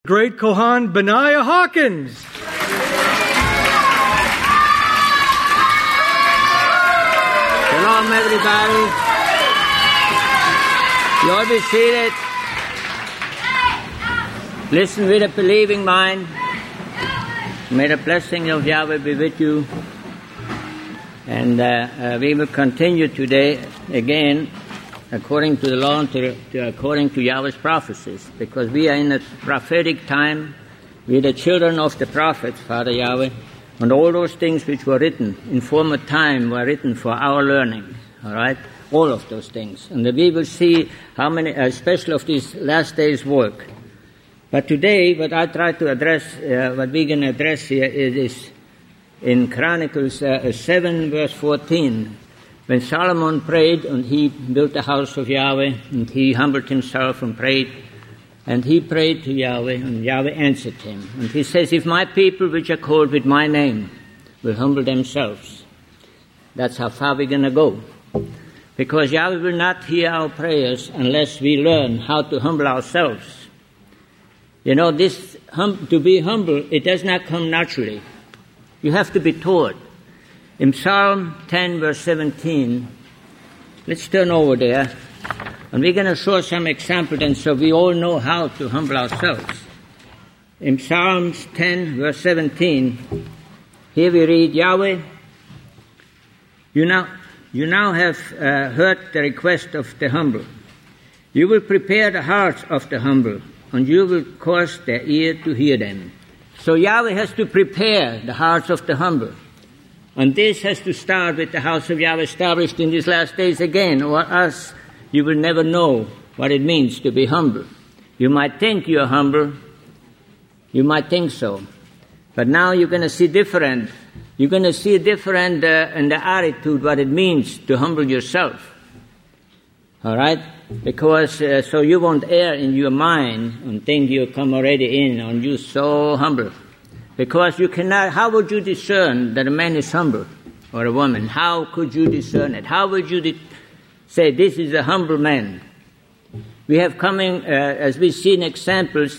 Great Kohan Benaiah Hawkins. Shalom, everybody. You all be seated. Listen with a believing mind. May the blessing of Yahweh be with you. And we will continue today again according to the law and according to Yahweh's prophecies, because we are in a prophetic time. We are the children of the prophets, Father Yahweh, and all those things which were written in former time were written for our learning, all right? All of those things. And we will see how many, especially of these last days' work. But today, what I try to address, what we're going to address here is in Chronicles 7, verse 14. When Solomon prayed and he built the house of Yahweh and he humbled himself and prayed, and he prayed to Yahweh and Yahweh answered him. And he says, if my people which are called with my name will humble themselves, that's how far we're going to go. Because Yahweh will not hear our prayers unless we learn how to humble ourselves. You know, this to be humble, it does not come naturally. You have to be taught. In Psalm 10, verse 17, let's turn over there, and we're going to show some examples, and so we all know how to humble ourselves. In Psalms 10, verse 17, here we read, Yahweh, you now have heard the request of the humble. You will prepare the hearts of the humble, and you will cause their ear to hear them. So Yahweh has to prepare the hearts of the humble. And this has to start with the house of Yahweh established in these last days again, or else you will never know what it means to be humble. You might think you're humble. You might think so. But now you're going to see different. You're going to see different in the attitude what it means to humble yourself. All right? Because so you won't err in your mind and think you come already in and you're so humble. Because you cannot, how would you discern that a man is humble or a woman? How could you discern it? How would you say this is a humble man? We have coming, as we've seen examples,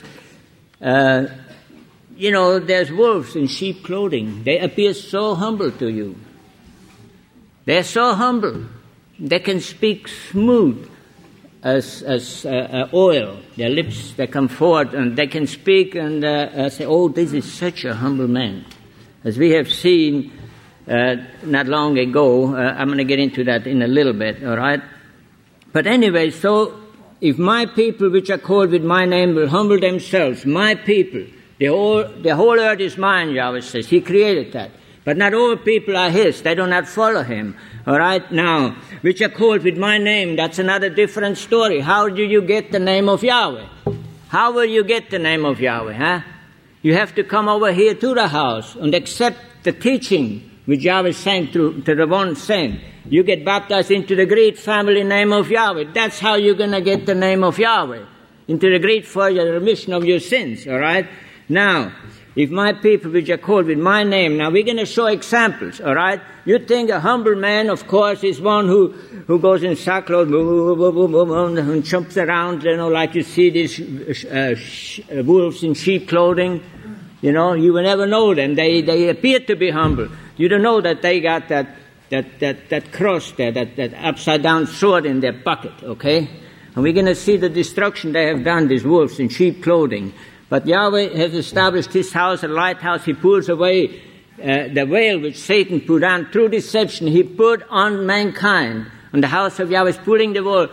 there's wolves in sheep clothing. They appear so humble to you. They're so humble. They can speak smooth as oil. Their lips, they come forward and they can speak and say, oh, this is such a humble man. As we have seen not long ago, I'm going to get into that in a little bit, all right? But anyway, so if my people which are called with my name will humble themselves, my people, the whole earth is mine, Yahweh says. He created that. But not all people are his. They do not follow him. All right? Now, which are called with my name, that's another different story. How do you get the name of Yahweh? How will you get the name of Yahweh, huh? You have to come over here to the house and accept the teaching which Yahweh sent to the one sent. You get baptized into the great family name of Yahweh. That's how you're going to get the name of Yahweh. Into the great for your remission of your sins, all right? Now, if my people which are called with my name, now we're going to show examples, all right? You think a humble man, of course, is one who goes in sackcloth and jumps around, like you see these wolves in sheep clothing. You will never know them. They appear to be humble. You don't know that they got that cross there, that upside-down sword in their pocket, okay? And we're going to see the destruction they have done, these wolves in sheep clothing. But Yahweh has established his house, a lighthouse. He pulls away the veil which Satan put on. Through deception, he put on mankind. And the house of Yahweh is pulling the wool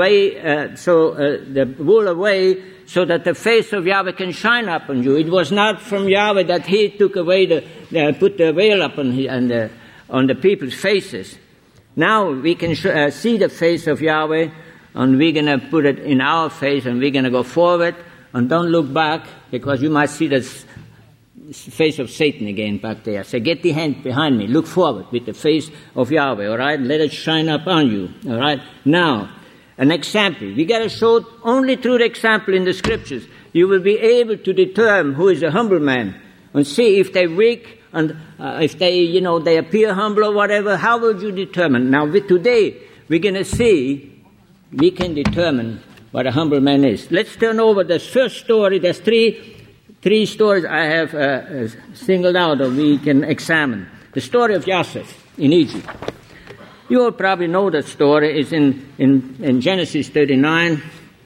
away so that the face of Yahweh can shine upon you. It was not from Yahweh that he took away put the veil up on the people's faces. Now we can see the face of Yahweh, and we're going to put it in our face, and we're going to go forward. And don't look back, because you might see the face of Satan again back there. So get the hand behind me. Look forward with the face of Yahweh, all right? Let it shine up on you, all right? Now, an example. We got to show only through the example in the Scriptures. You will be able to determine who is a humble man and see if they're weak and if they appear humble or whatever. How would you determine? Now, today, we're going to see we can determine what a humble man is. Let's turn over the first story. There's three three stories I have singled out or we can examine. The story of Joseph in Egypt. You all probably know that story. It's in Genesis 39.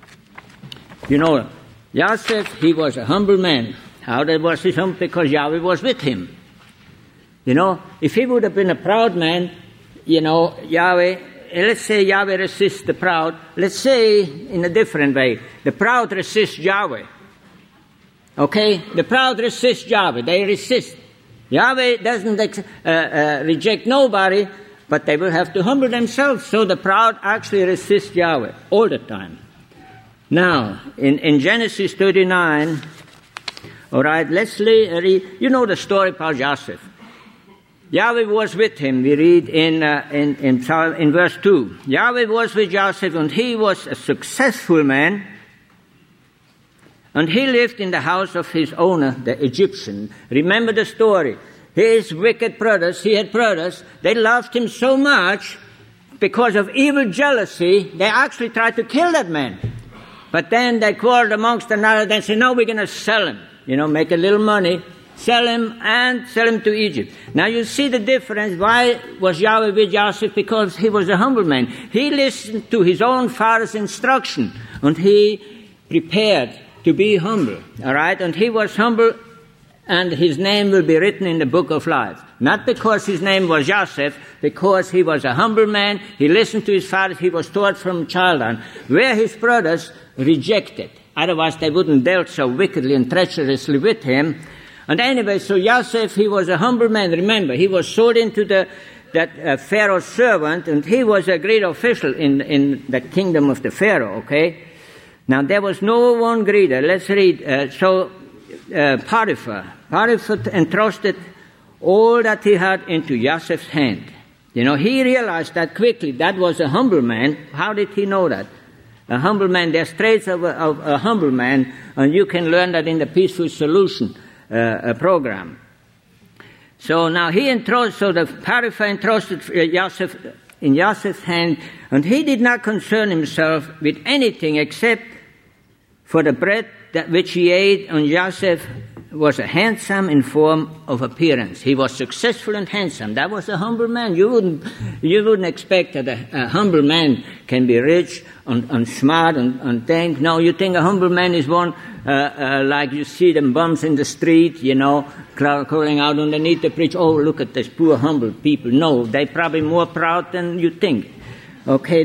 You know, Joseph, he was a humble man. How that was he humble? Because Yahweh was with him. You know, if he would have been a proud man, you know, let's say Yahweh resists the proud. Let's say in a different way. The proud resist Yahweh. Okay? The proud resist Yahweh. They resist. Yahweh doesn't reject nobody, but they will have to humble themselves. So the proud actually resist Yahweh all the time. Now, in Genesis 39, all right, let's read. You know the story about Joseph. Yahweh was with him. We read in verse 2. Yahweh was with Joseph, and he was a successful man. And he lived in the house of his owner, the Egyptian. Remember the story. His wicked brothers, he had brothers, they loved him so much because of evil jealousy, they actually tried to kill that man. But then they quarreled amongst another, they said, no, we're going to sell him. You know, make a little money, sell him to Egypt. Now you see the difference. Why was Yahweh with Joseph? Because he was a humble man. He listened to his own father's instruction, and he prepared to be humble. All right? And he was humble, and his name will be written in the book of life. Not because his name was Joseph, because he was a humble man. He listened to his father. He was taught from child on, where his brothers rejected. Otherwise, they wouldn't dealt so wickedly and treacherously with him. And anyway, so Joseph, he was a humble man. Remember, he was sold into that Pharaoh's servant, and he was a great official in the kingdom of the Pharaoh, okay? Now, there was no one greater. Let's read. Potiphar entrusted all that he had into Joseph's hand. You know, he realized that quickly. That was a humble man. How did he know that? A humble man, there's traits of a humble man, and you can learn that in the Peaceful Solution program. So now Potiphar entrusted Joseph in Joseph's hand, and he did not concern himself with anything except for the bread that which he ate, and Joseph was a handsome in form of appearance. He was successful and handsome. That was a humble man. You wouldn't expect that a humble man can be rich and smart and think. No, you think a humble man is one like you see them bums in the street, you know, crawling out underneath the bridge. Oh, look at this poor humble people. No, they're probably more proud than you think. Okay,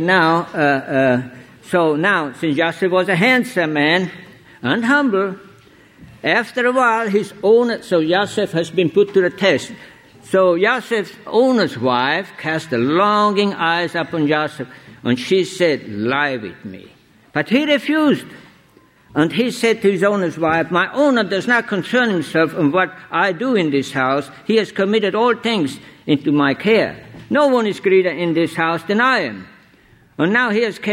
so now, since Joseph was a handsome man and humble, after a while, his owner, so Joseph has been put to the test. So Joseph's owner's wife cast the longing eyes upon Joseph, and she said, lie with me. But he refused. And he said to his owner's wife, my owner does not concern himself in what I do in this house. He has committed all things into my care. No one is greater in this house than I am. And now he has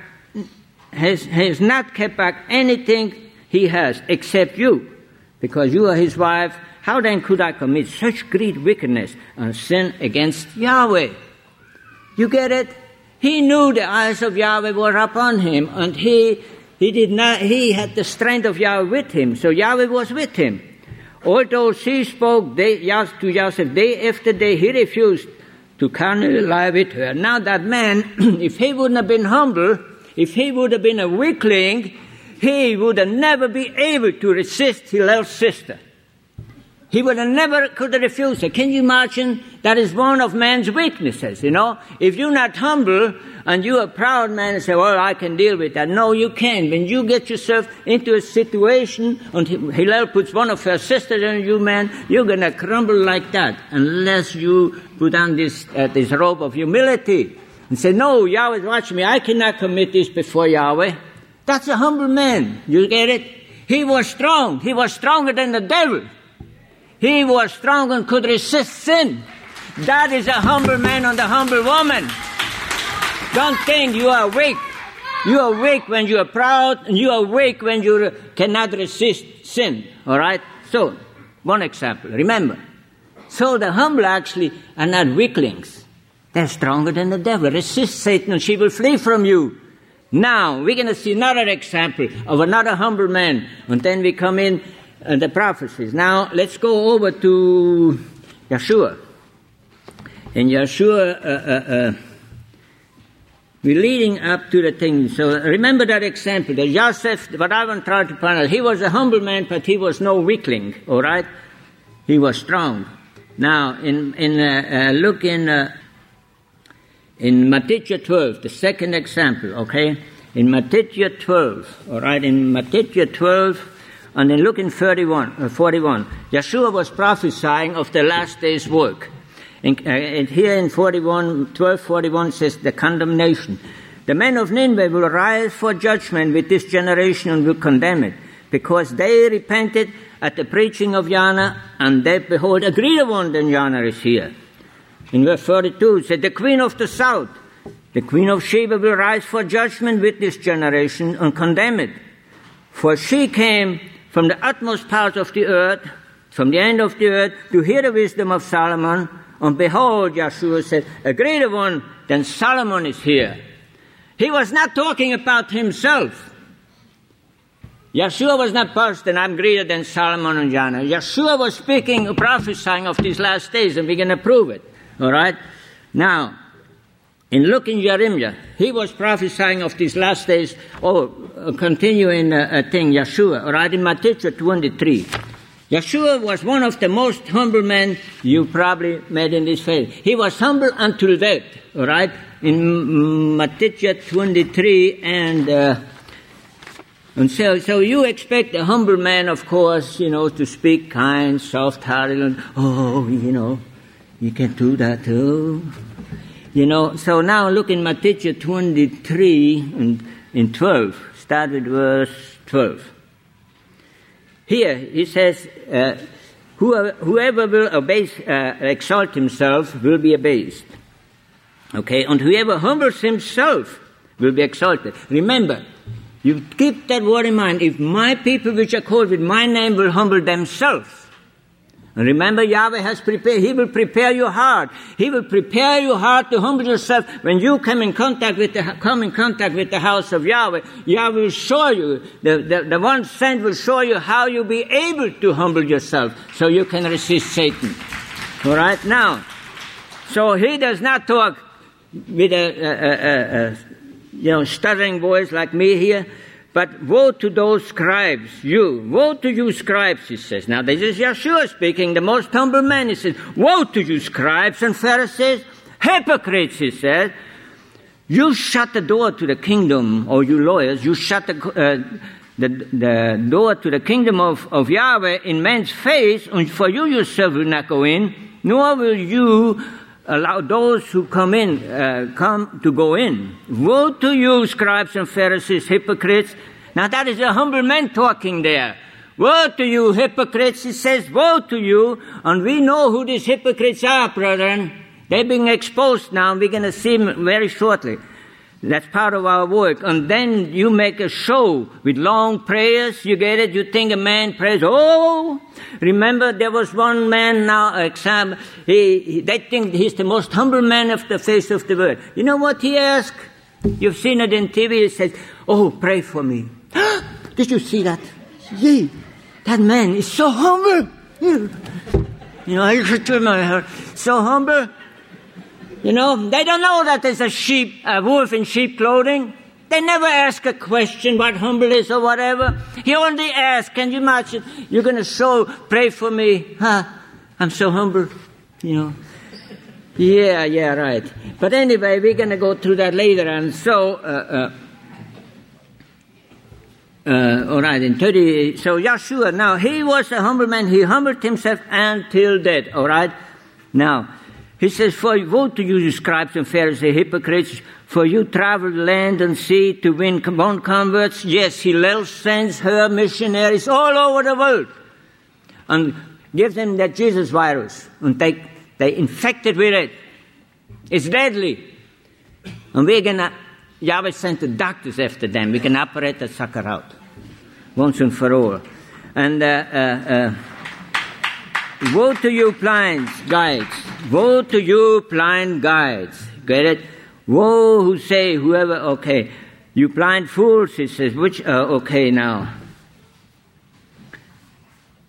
not kept back anything he has, except you, because you are his wife. How then could I commit such great wickedness and sin against Yahweh? You get it? He knew the eyes of Yahweh were upon him, and he had the strength of Yahweh with him, so Yahweh was with him. Although she spoke to Joseph day after day, he refused to carnally lie with her. Now that man, if he wouldn't have been humble, if he would have been a weakling, he would have never been able to resist Hillel's sister. He would have never could have refused her. Can you imagine? That is one of man's weaknesses, you know. If you're not humble and you're a proud man and say, well, I can deal with that. No, you can't. When you get yourself into a situation and Hillel puts one of her sisters on you, man, you're going to crumble like that unless you put on this robe of humility and say, no, Yahweh's watching me. I cannot commit this before Yahweh. That's a humble man. You get it? He was strong. He was stronger than the devil. He was strong and could resist sin. That is a humble man and a humble woman. Don't think you are weak. You are weak when you are proud, and you are weak when you cannot resist sin. All right? So, one example. Remember. So the humble actually are not weaklings. They're stronger than the devil. Resist Satan and she will flee from you. Now, we're going to see another example of another humble man. And then we come in the prophecies. Now, let's go over to Yeshua. And Yeshua, we're leading up to the thing. So remember that example. That Joseph, what I want to try to point out, he was a humble man, but he was no weakling, all right? He was strong. Now, look in Matthew 12, the second example, okay? In Matthew 12, all right? In Matthew 12, and then look in 41. Yeshua was prophesying of the last day's work. And here in 12:41 says the condemnation. The men of Nineveh will rise for judgment with this generation and will condemn it, because they repented at the preaching of Jonah, and they, behold, a greater one than Jonah is here. In verse 42 it said, the queen of the south, the queen of Sheba, will rise for judgment with this generation and condemn it. For she came from the utmost parts of the earth, from the end of the earth, to hear the wisdom of Solomon. And behold, Yeshua said, a greater one than Solomon is here. He was not talking about himself. Yeshua was not boasting, I'm greater than Solomon and Jonah. Yeshua was speaking, prophesying of these last days, and we're going to prove it. All right? Now, in looking Jeremiah, he was prophesying of these last days. Continuing Yeshua. All right, in Matthew 23. Yeshua was one of the most humble men you probably met in this faith. He was humble until death. All right, in Matthew 23, and so you expect a humble man, of course, to speak kind, soft-hearted, and you can do that too. So now look in Matthew 23 and in 12. Start with verse 12. Here he says, whoever will exalt himself will be abased. Okay, and whoever humbles himself will be exalted. Remember, you keep that word in mind. If my people which are called with my name will humble themselves. And remember, Yahweh has prepared, He will prepare your heart. He will prepare your heart to humble yourself. When you come in contact with the house of Yahweh, Yahweh will show you, the one sent will show you how you'll be able to humble yourself so you can resist Satan. All right? Now, so He does not talk with a stuttering voice like me here. But woe to those scribes, woe to you scribes, he says. Now this is Yeshua speaking, the most humble man. He says, woe to you scribes and Pharisees, hypocrites, he says. You shut the door to the kingdom, or you lawyers, you shut the door to the kingdom of Yahweh in man's face, and for you yourself will not go in, nor will you allow those who come to go in. Woe to you, scribes and Pharisees, hypocrites. Now that is a humble man talking there. Woe to you, hypocrites. He says, woe to you. And we know who these hypocrites are, brethren. They're being exposed now, and we're going to see them very shortly. That's part of our work. And then you make a show with long prayers. You get it? You think a man prays, remember there was one man now, they think he's the most humble man of the face of the world. You know what he asked? You've seen it in TV. He says, pray for me. Did you see that? Yee, that man is so humble. I used to my heart, so humble. They don't know that there's a wolf in sheep clothing. They never ask a question what humble is or whatever. He only asks, can you imagine? You're going to pray for me. I'm so humble, Yeah, right. But anyway, we're going to go through that later. And so, all right, in 30, so Yeshua, now he was a humble man. He humbled himself until death, all right? Now, he says, woe to you, you scribes and Pharisees, hypocrites, for you travel land and sea to win converts. Yes, Hillel sends her missionaries all over the world and gives them that Jesus virus. And they infected with it. It's deadly. And Yahweh sent the doctors after them. We can operate the sucker out once and for all. And woe to you blind guides. Woe to you blind guides. Get it? Woe who say, whoever, you blind fools, he says, okay now.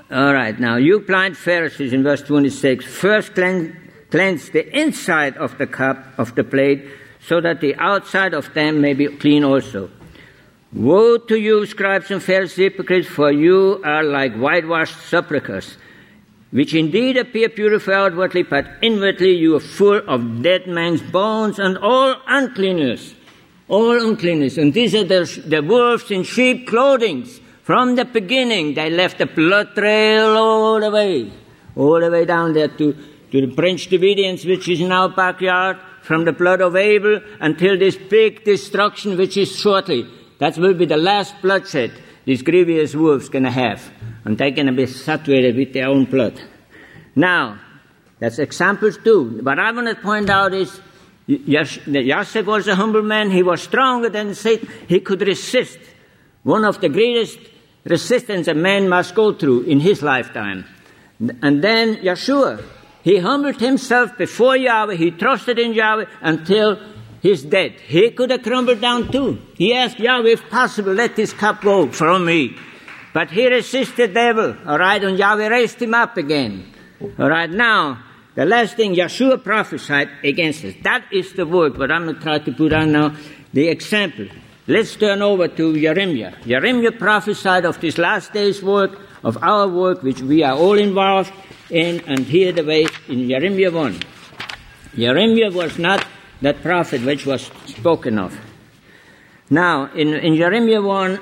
All right, now you blind Pharisees in verse 26, first cleanse the inside of the cup, of the plate, so that the outside of them may be clean also. Woe to you, scribes and Pharisees, hypocrites, for you are like whitewashed sepulchres, which indeed appear purified outwardly, but inwardly you are full of dead men's bones and all uncleanness. All uncleanness. And these are the wolves in sheep clothing. From the beginning, they left a blood trail all the way down there to the Branch Davidians, which is in our backyard, from the blood of Abel until this big destruction, which is shortly. That will be the last bloodshed these grievous wolves going to have. And they're going to be saturated with their own blood. Now, that's examples too. What I want to point out is, Joseph was a humble man. He was stronger than Satan. He could resist. One of the greatest resistance a man must go through in his lifetime. And then Yeshua, he humbled himself before Yahweh. He trusted in Yahweh until his death. He could have crumbled down too. He asked Yahweh, if possible, let this cup go from me. But he resisted the devil, all right, and Yahweh raised him up again. All right, now, the last thing, Yeshua prophesied against us. That is the work, but I'm going to try to put on now the example. Let's turn over to Jeremiah. Jeremiah prophesied of this last day's work, of our work, which we are all involved in, and here the way in Jeremiah 1. Jeremiah was not that prophet which was spoken of. Now, in Jeremiah 1,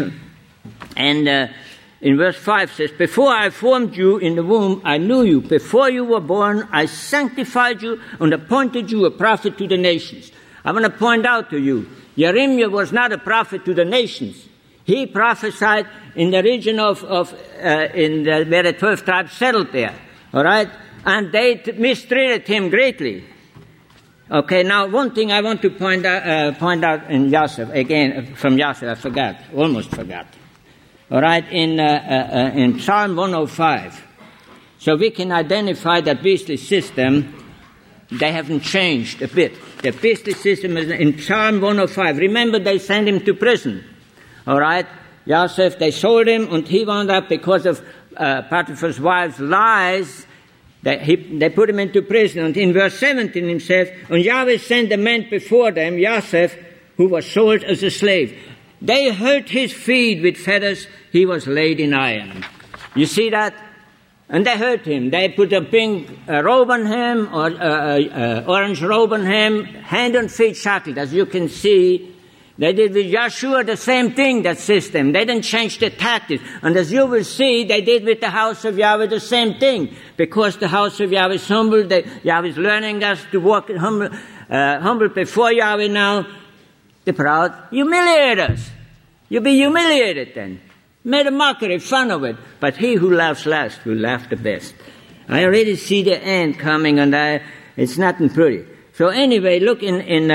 and in verse 5 says, before I formed you in the womb, I knew you. Before you were born, I sanctified you and appointed you a prophet to the nations. I want to point out to you, Jeremiah was not a prophet to the nations. He prophesied in the region of where the 12 tribes settled there. All right? And they mistreated him greatly. Okay, now one thing I want to point out in Joseph, again, from Joseph, almost forgot. All right, in Psalm 105. So we can identify that beastly system. They haven't changed a bit. The beastly system is in Psalm 105. Remember, they sent him to prison. All right, Joseph, they sold him, and he wound up because of Potiphar's wife's lies. They put him into prison. And in verse 17 it says, and Yahweh sent a man before them, Joseph, who was sold as a slave. They hurt his feet with fetters. He was laid in iron. You see that? And they hurt him. They put a pink robe on him, or orange robe on him, hand and feet shackled. As you can see, they did with Yeshua the same thing, that system. They didn't change the tactics. And as you will see, they did with the house of Yahweh the same thing. Because the house of Yahweh is humble, Yahweh is learning us to walk humble before Yahweh now. The proud humiliate us. You'll be humiliated then. Made a mockery, fun of it. But he who laughs last will laugh the best. I already see the end coming, and it's nothing pretty. So anyway, look in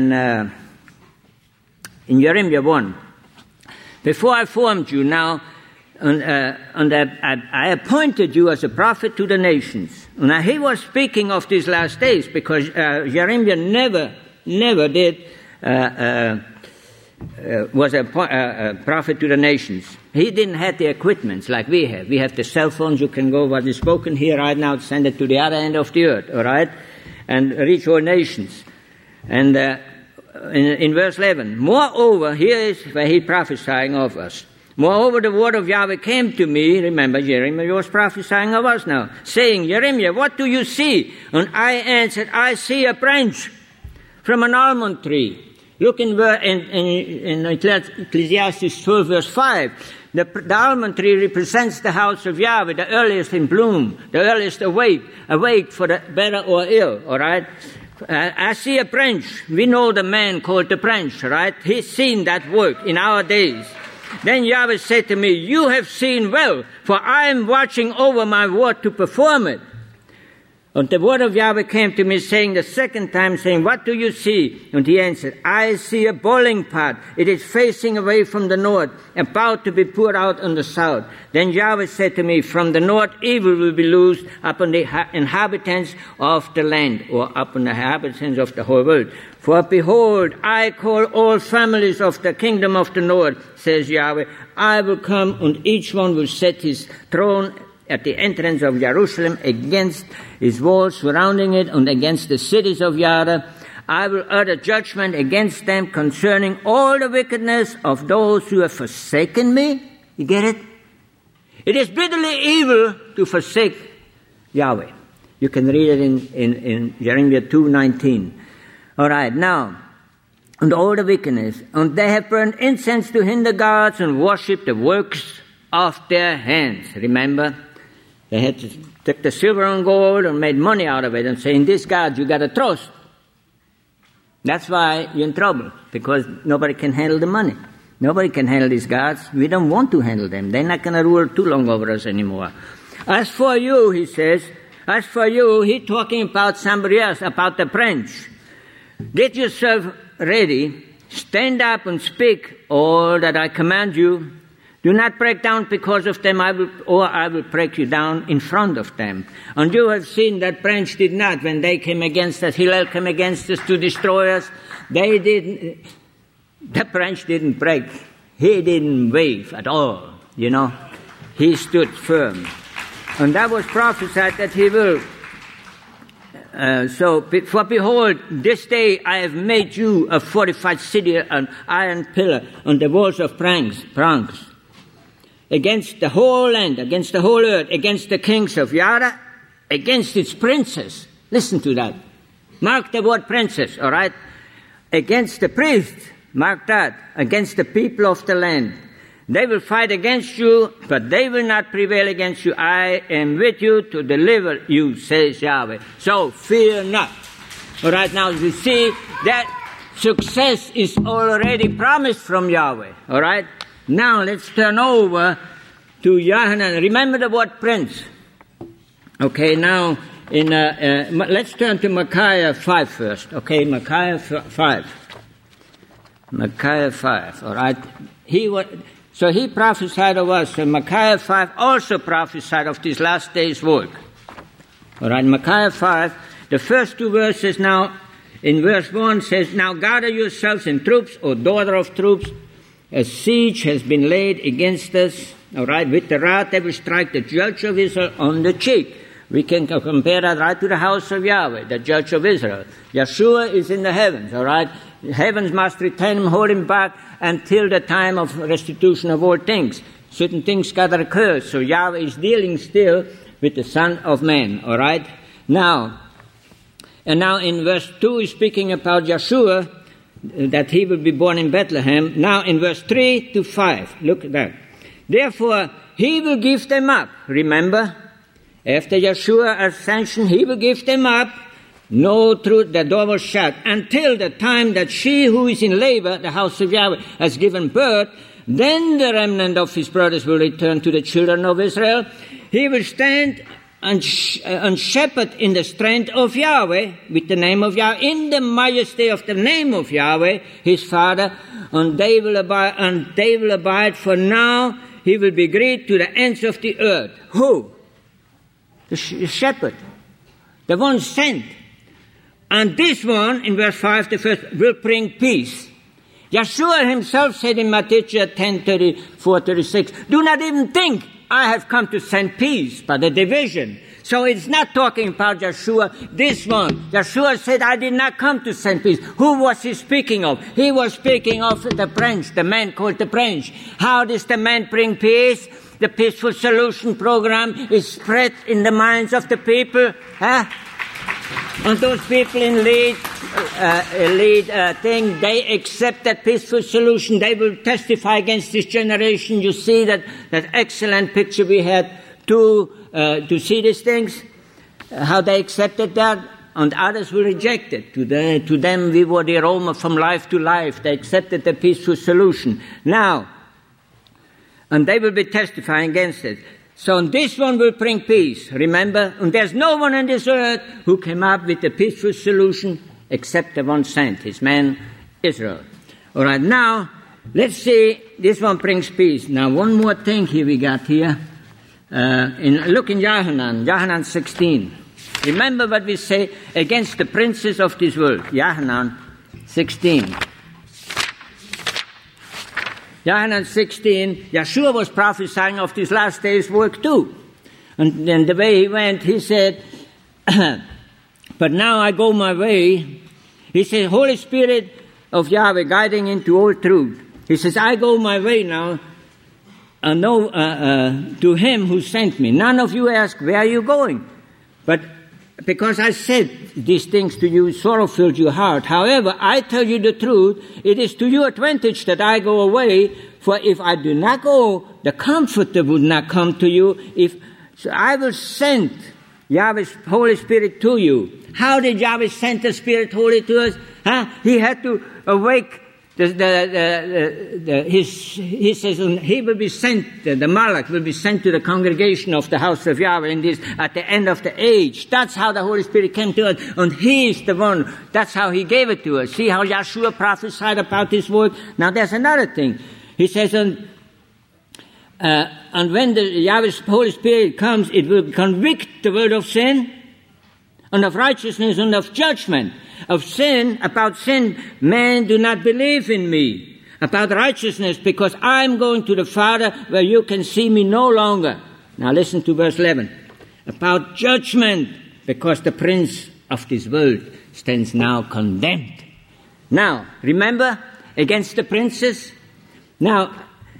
Jeremiah 1. Before I formed you now, and I appointed you as a prophet to the nations. Now he was speaking of these last days, because Jeremiah never did was a prophet to the nations. He didn't have the equipments like we have. We have the cell phones. You can go what is spoken here right now, send it to the other end of the earth, all right, and reach all nations. And in verse 11, moreover, here is where he prophesying of us. Moreover, the word of Yahweh came to me. Remember, Jeremiah was prophesying of us now, saying, Jeremiah, what do you see? And I answered, I see a branch from an almond tree. Look in Ecclesiastes 12, verse 5. The almond tree represents the house of Yahweh, the earliest in bloom, the earliest awake for the better or ill, all right? I see a branch. We know the man called the branch, right? He's seen that work in our days. Then Yahweh said to me, you have seen well, for I am watching over my word to perform it. And the word of Yahweh came to me, saying the second time, saying, what do you see? And he answered, I see a boiling pot. It is facing away from the north, about to be poured out on the south. Then Yahweh said to me, from the north evil will be loosed upon the inhabitants of the land, or upon the inhabitants of the whole world. For behold, I call all families of the kingdom of the north, says Yahweh. I will come, and each one will set his throne at the entrance of Jerusalem, against his walls surrounding it, and against the cities of Judah. I will utter judgment against them concerning all the wickedness of those who have forsaken me. You get it? It is bitterly evil to forsake Yahweh. You can read it in Jeremiah 2:19. All right, now, and all the wickedness, and they have burned incense to hinder gods and worshipped the works of their hands. Remember? They had to take the silver and gold and made money out of it and saying, this God you got to trust. That's why you're in trouble, because nobody can handle the money. Nobody can handle these gods. We don't want to handle them. They're not going to rule too long over us anymore. As for you, he says, as for you, he's talking about somebody else, about the French. Get yourself ready. Stand up and speak all that I command you. Do not break down because of them, I will break you down in front of them. And you have seen that French did not, when they came against us, Hillel came against us to destroy us. The French didn't break. He didn't wave at all, you know. He stood firm. And that was prophesied that he will. For behold, this day I have made you a fortified city, an iron pillar on the walls of pranks. Against the whole land, against the whole earth, against the kings of Judah, against its princes. Listen to that. Mark the word princes, all right? Against the priests, mark that. Against the people of the land. They will fight against you, but they will not prevail against you. I am with you to deliver you, says Yahweh. So fear not. All right, now you see that success is already promised from Yahweh. All right? Now let's turn over to Yohanan. Remember the word prince. Okay, now let's turn to Micaiah 5 first. Okay, Micaiah 5. Micaiah 5, all right. So he prophesied of us. So Micaiah 5 also prophesied of this last day's work. All right, Micaiah 5, the first two verses now, in verse 1 says, now gather yourselves in troops, O daughter of troops. A siege has been laid against us. All right, with the rod they will strike the judge of Israel on the cheek. We can compare that right to the house of Yahweh, the judge of Israel. Yeshua is in the heavens, all right? Heavens must retain him, hold him back until the time of restitution of all things. Certain things got to occur. So Yahweh is dealing still with the Son of Man, all right? Now in verse 2 he's speaking about Yeshua, that he will be born in Bethlehem. Now in verse 3 to 5, look at that. Therefore, he will give them up. Remember, after Yeshua ascension, he will give them up. No truth, the door was shut, until the time that she who is in labor, the house of Yahweh, has given birth. Then the remnant of his brothers will return to the children of Israel. He will stand and shepherd in the strength of Yahweh, with the name of Yahweh, in the majesty of the name of Yahweh, his Father, and they will abide, for now he will be great to the ends of the earth. Who? The shepherd, the one sent. And this one, in verse 5, the first, will bring peace. Yeshua himself said in Matthew 10:34-36, do not even think I have come to send peace, but a division. So it's not talking about Yeshua, this one. Yeshua said, I did not come to send peace. Who was he speaking of? He was speaking of the French, the man called the French. How does the man bring peace? The Peaceful Solution Program is spread in the minds of the people. And those people in lead thing, they accept that peaceful solution. They will testify against this generation. You see that excellent picture we had to see these things, how they accepted that, and others will reject it. To them, we were the aroma from life to life. They accepted the peaceful solution. Now, and they will be testifying against it. So this one will bring peace, remember? And there's no one on this earth who came up with a peaceful solution except the one sent, his man Israel. All right, now, let's see, this one brings peace. Now, one more thing here we got here. Look in Yohanan 16. Remember what we say against the princes of this world. Yohanan 16. Yohanan 16, Yeshua was prophesying of this last day's work too. And then the way he went, he said, but now I go my way. He said, Holy Spirit of Yahweh guiding into all truth. He says, I go my way now to him who sent me. None of you ask, where are you going? But because I said these things to you, sorrow filled your heart. However, I tell you the truth, it is to your advantage that I go away, for if I do not go, the Comforter would not come to you. So I will send Yahweh's Holy Spirit to you. How did Yahweh send the Spirit Holy to us? He had to awake he says he will be sent, the Malach will be sent to the congregation of the house of Yahweh at the end of the age. That's how the Holy Spirit came to us, and He is the one. That's how He gave it to us. See how Yeshua prophesied about this word? Now there's another thing. He says, and when the Yahweh's Holy Spirit comes, it will convict the world of sin, and of righteousness, and of judgment. About sin, men do not believe in me. About righteousness, because I'm going to the Father where you can see me no longer. Now listen to verse 11. About judgment, because the prince of this world stands now condemned. Now, remember, against the princes? Now,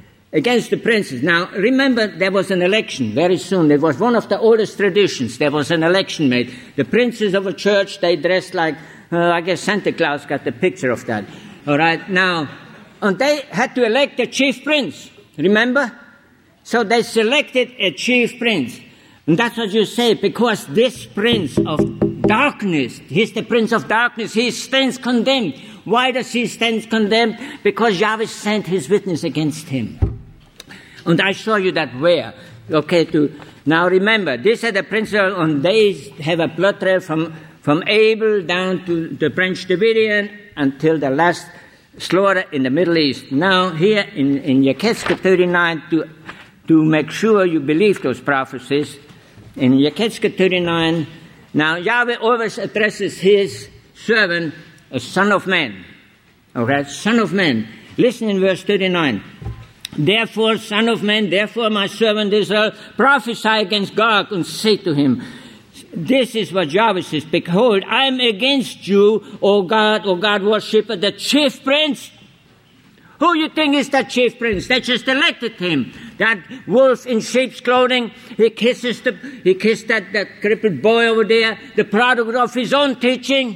remember, there was an election very soon. It was one of the oldest traditions. There was an election made. The princes of a church, they dressed like, I guess Santa Claus got the picture of that. All right, now, and they had to elect a chief prince. Remember? So they selected a chief prince. And that's what you say, because this prince of darkness, he's the prince of darkness, he stands condemned. Why does he stand condemned? Because Yahweh sent his witness against him. And I show you that where. Okay, now remember, these are the princes, and they have a blood trail from Abel down to the Branch Davidian until the last slaughter in the Middle East. Now here in Yechezkel 39, to make sure you believe those prophecies, in Yechezkel 39, now Yahweh always addresses his servant as Son of Man. Okay, Son of Man. Listen in verse 39. Therefore, Son of Man, therefore my servant Israel, prophesy against Gog and say to him, this is what Yahweh says, behold, I am against you, O God worshipper, the chief prince. Who you think is that chief prince? They just elected him. That wolf in sheep's clothing, he kissed that crippled boy over there, the product of his own teaching.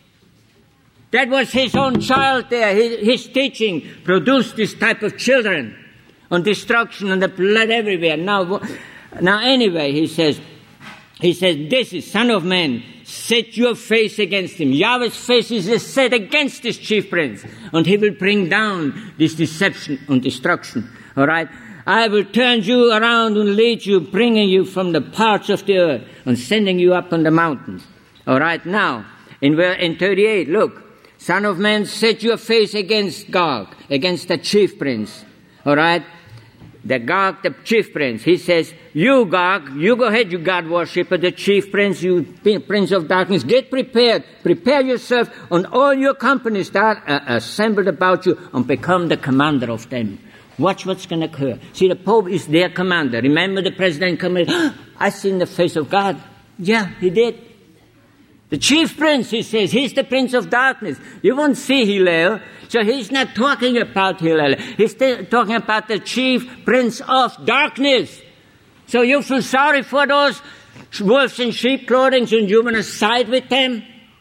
That was his own child there. His teaching produced this type of children, on destruction and the blood everywhere. Now anyway, he says, this is Son of Man, set your face against him. Yahweh's face is set against this chief prince, and he will bring down this deception and destruction. All right? I will turn you around and lead you, bringing you from the parts of the earth and sending you up on the mountains. All right? Now, in 38, look. Son of Man, set your face against Gog, against the chief prince. All right? The Gog, the chief prince. He says, you Gog, you go ahead, you God worshipper, the chief prince, you prince of darkness, get prepared. Prepare yourself, and all your companies that are assembled about you, and become the commander of them. Watch what's going to occur. See, the Pope is their commander. Remember the president coming, I seen the face of God. Yeah, he did. The chief prince, he says, he's the prince of darkness. You won't see Hillel. So he's not talking about Hillel. He's talking about the chief prince of darkness. So you feel sorry for those wolves in sheep clothing, and you want to side with them?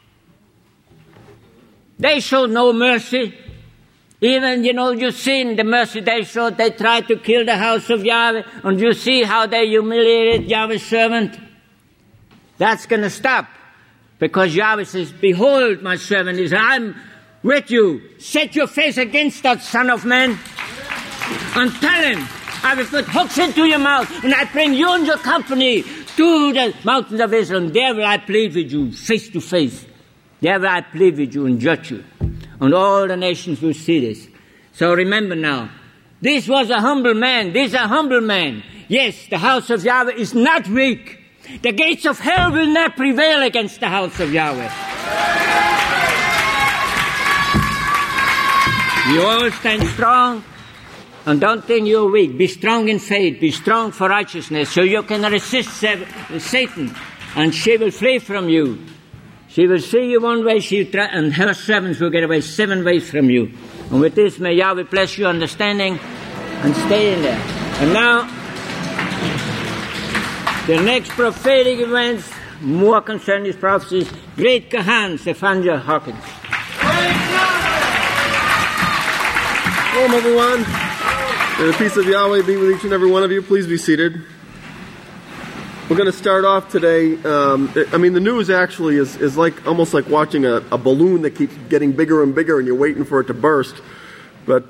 They showed no mercy. Even, you seen the mercy they showed. They tried to kill the house of Yahweh, and you see how they humiliated Yahweh's servant. That's going to stop. Because Yahweh says, behold, my servant is, I'm with you. Set your face against that Son of Man and tell him, I will put hooks into your mouth, and I bring you and your company to the mountains of Israel, and there will I plead with you face to face. There will I plead with you and judge you. And all the nations will see this. So remember now, this was a humble man. This is a humble man. Yes, the house of Yahweh is not weak. The gates of hell will not prevail against the house of Yahweh. You all stand strong, and don't think you're weak. Be strong in faith. Be strong for righteousness, so you can resist Satan, and she will flee from you. She will see you one way, and her servants will get away 7 ways from you. And with this, may Yahweh bless your understanding, and stay in there. And now, the next prophetic events, more concerning these prophecies, Great Kahan, Zephaniah Hawkins. Welcome, everyone. May the peace of Yahweh be with each and every one of you. Please be seated. We're going to start off today. The news actually is like almost like watching a balloon that keeps getting bigger and bigger, and you're waiting for it to burst. But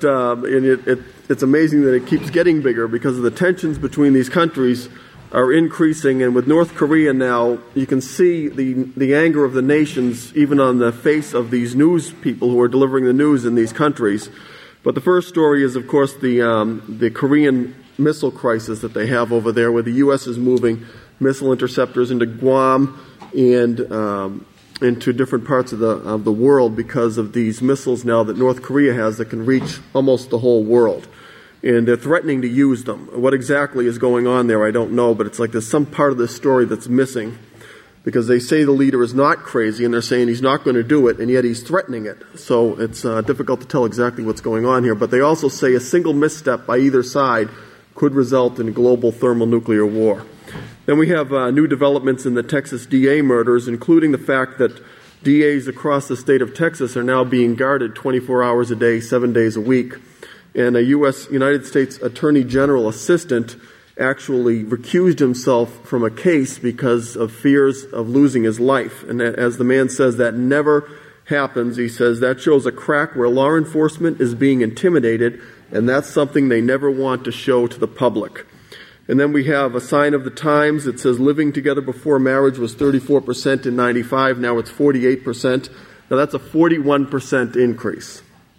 it's amazing that it keeps getting bigger because of the tensions between these countries are increasing. And with North Korea now, you can see the anger of the nations even on the face of these news people who are delivering the news in these countries. But the first story is, of course, the Korean missile crisis that they have over there, where the U.S. is moving missile interceptors into Guam and into different parts of the world because of these missiles now that North Korea has that can reach almost the whole world. And they're threatening to use them. What exactly is going on there, I don't know, but it's like there's some part of this story that's missing, because they say the leader is not crazy, and they're saying he's not going to do it, and yet he's threatening it. So it's difficult to tell exactly what's going on here. But they also say a single misstep by either side could result in global thermonuclear war. Then we have new developments in the Texas DA murders, including the fact that DAs across the state of Texas are now being guarded 24 hours a day, 7 days a week. And a United States Attorney General assistant actually recused himself from a case because of fears of losing his life. And as the man says, that never happens. He says that shows a crack where law enforcement is being intimidated, and that's something they never want to show to the public. And then we have a sign of the times. It says living together before marriage was 34% in 95. Now it's 48%. Now that's a 41% increase.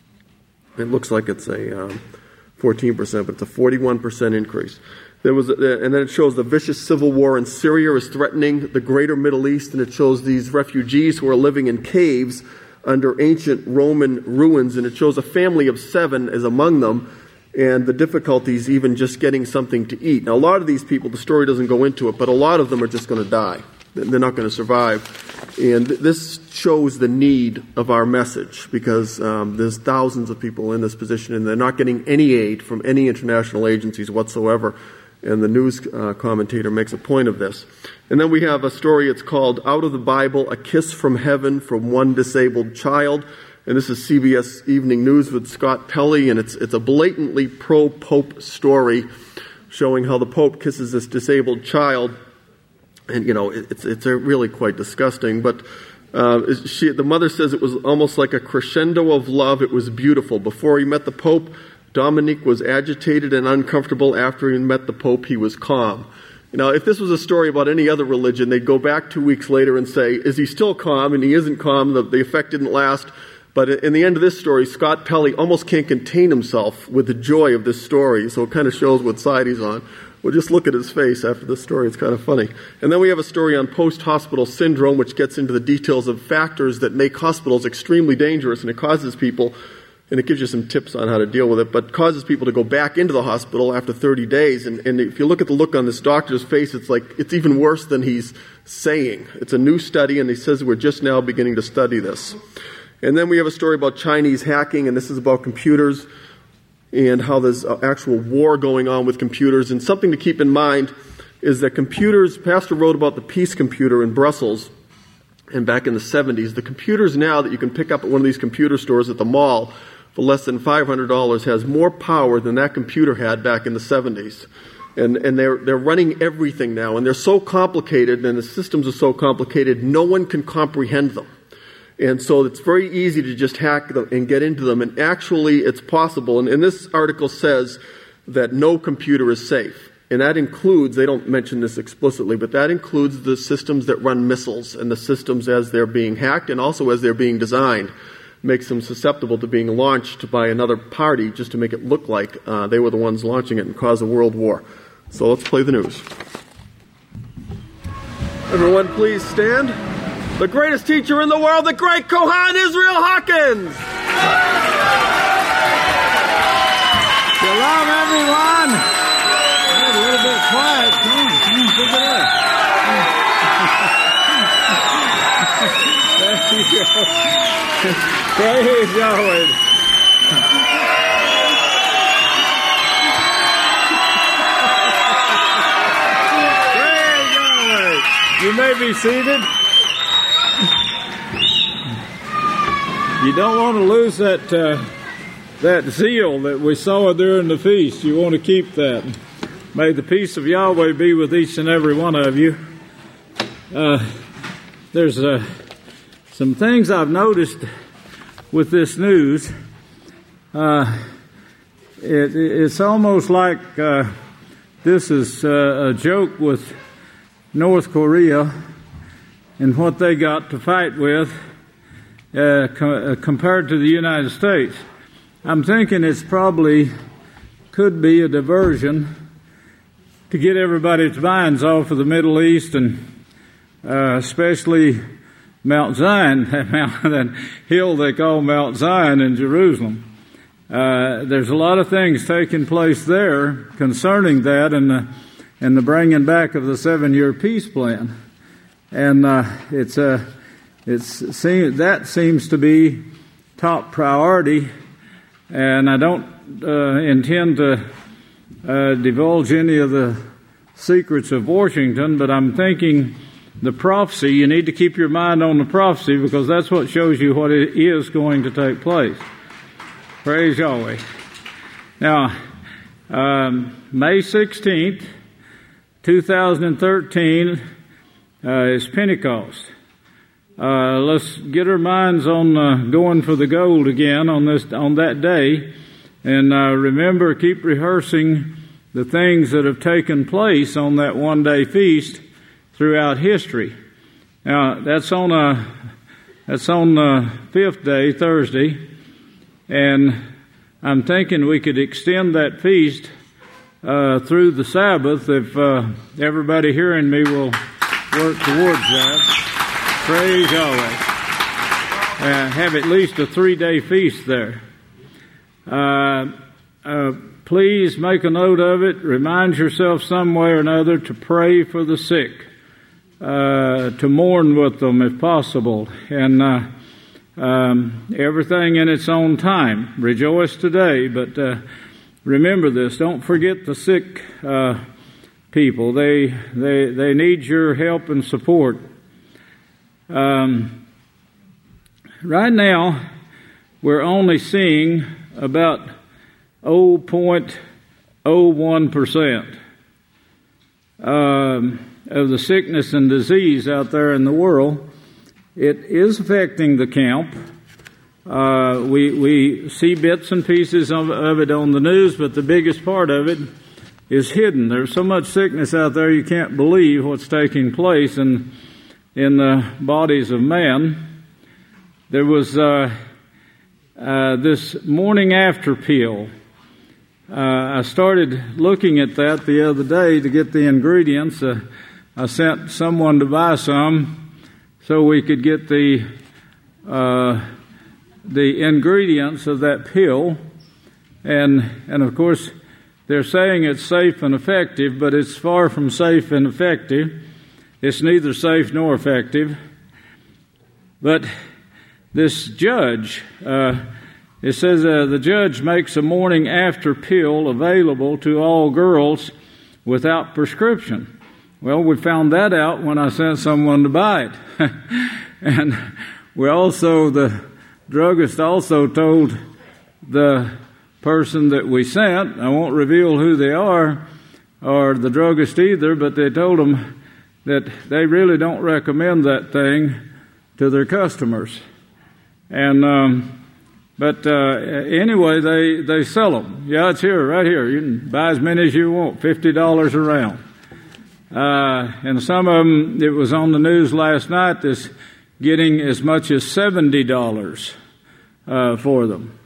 It looks like it's a 14%, but it's a 41% increase. And then it shows the vicious civil war in Syria is threatening the greater Middle East, and it shows these refugees who are living in caves under ancient Roman ruins, and it shows a family of 7 is among them, and the difficulties even just getting something to eat. Now, a lot of these people, the story doesn't go into it, but a lot of them are just going to die. They're not going to survive. And this shows the need of our message, because there's thousands of people in this position, and they're not getting any aid from any international agencies whatsoever. And the news commentator makes a point of this. And then we have a story, it's called Out of the Bible, A Kiss from Heaven from One Disabled Child. And this is CBS Evening News with Scott Pelley, and it's a blatantly pro-Pope story showing how the Pope kisses this disabled child. And, it's really quite disgusting. But the mother says it was almost like a crescendo of love. It was beautiful. Before he met the Pope, Dominique was agitated and uncomfortable. After he met the Pope, he was calm. If this was a story about any other religion, they'd go back 2 weeks later and say, is he still calm? And he isn't calm. The effect didn't last. But in the end of this story, Scott Pelley almost can't contain himself with the joy of this story. So it kind of shows what side he's on. Well, just look at his face after this story. It's kind of funny. And then we have a story on post-hospital syndrome, which gets into the details of factors that make hospitals extremely dangerous, and it causes people, and it gives you some tips on how to deal with it, but causes people to go back into the hospital after 30 days. And if you look at the look on this doctor's face, it's like it's even worse than he's saying. It's a new study, and he says we're just now beginning to study this. And then we have a story about Chinese hacking, and this is about computers and how there's an actual war going on with computers. And something to keep in mind is that computers, Pastor wrote about the Peace computer in Brussels, and back in the 70s, the computers now that you can pick up at one of these computer stores at the mall for less than $500 has more power than that computer had back in the 70s. And they're running everything now, and they're so complicated, and the systems are so complicated, no one can comprehend them. And so it's very easy to just hack them and get into them. And actually, it's possible. And this article says that no computer is safe. And that includes, they don't mention this explicitly, but that includes the systems that run missiles and the systems as they're being hacked and also as they're being designed. Makes them susceptible to being launched by another party just to make it look like they were the ones launching it and cause a world war. So let's play the news. Everyone please stand. The greatest teacher in the world, the great Kohan Israel Hawkins! Shalom, everyone! A little bit quiet. Come on, pick it up. There you go. Praise Yahweh. Praise Yahweh. You may be seated. You don't want to lose that zeal that we saw during the feast. You want to keep that. May the peace of Yahweh be with each and every one of you. There's some things I've noticed with this news. It's almost like this is a joke with North Korea and what they got to fight with compared to the United States. I'm thinking it's probably could be a diversion to get everybody's minds off of the Middle East and especially Mount Zion, that hill they call Mount Zion in Jerusalem. There's a lot of things taking place there concerning that and the bringing back of the 7-year peace plan, and that seems to be top priority. And I don't intend to divulge any of the secrets of Washington, but I'm thinking the prophecy, you need to keep your mind on the prophecy because that's what shows you what it is going to take place. Praise Yahweh. Now, May 16th, 2013 is Pentecost. Let's get our minds on going for the gold again on that day, and remember, keep rehearsing the things that have taken place on that one-day feast throughout history. Now that's on the 5th day, Thursday, and I'm thinking we could extend that feast through the Sabbath if everybody hearing me will work towards that. Praise Yahweh. Have at least a 3-day feast there. Please make a note of it. Remind yourself some way or another to pray for the sick, to mourn with them if possible, and everything in its own time. Rejoice today, but remember this. Don't forget the sick people. They need your help and support. Right now, we're only seeing about 0.01% of the sickness and disease out there in the world. It is affecting the camp. We see bits and pieces of it on the news, but the biggest part of it is hidden. There's so much sickness out there you can't believe what's taking place in the bodies of man. There was this morning after pill. I started looking at that the other day to get the ingredients. I sent someone to buy some so we could get the ingredients of that pill, and of course they're saying it's safe and effective, but it's far from safe and effective. It's neither safe nor effective. But this judge, it says the judge makes a morning after pill available to all girls without prescription. Well, we found that out when I sent someone to buy it. And the druggist also told the person that we sent, I won't reveal who they are, or the druggist either, but they told them that they really don't recommend that thing to their customers. And But anyway, they sell them. Yeah, it's here, right here. You can buy as many as you want, $50 a round. And some of them, it was on the news last night, this getting as much as $70 for them.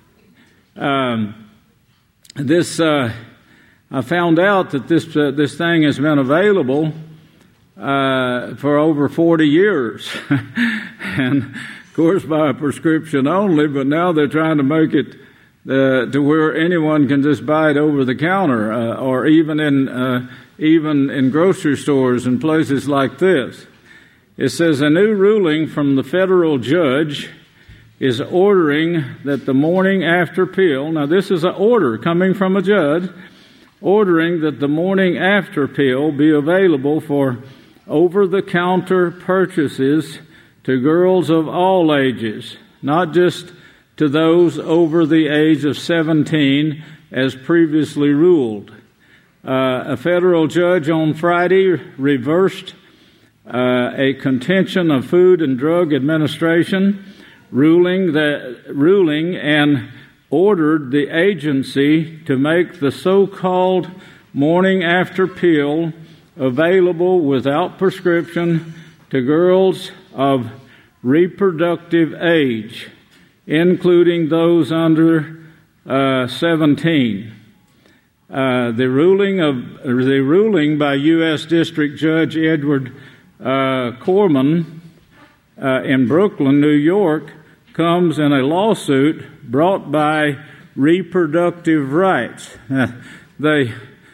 I found out that this thing has been available for over 40 years, and of course by a prescription only. But now they're trying to make it to where anyone can just buy it over the counter, or even in grocery stores and places like this. It says a new ruling from the federal judge is ordering that the morning after pill. Now this is an order coming from a judge, ordering that the morning after pill be available for over-the-counter purchases to girls of all ages, not just to those over the age of 17 as previously ruled. A federal judge on Friday reversed a contention of Food and Drug Administration ruling and ordered the agency to make the so-called morning after pill available without prescription to girls of reproductive age, including those under 17. The ruling by U.S. District Judge Edward Corman in Brooklyn, New York, comes in a lawsuit brought by Reproductive Rights. They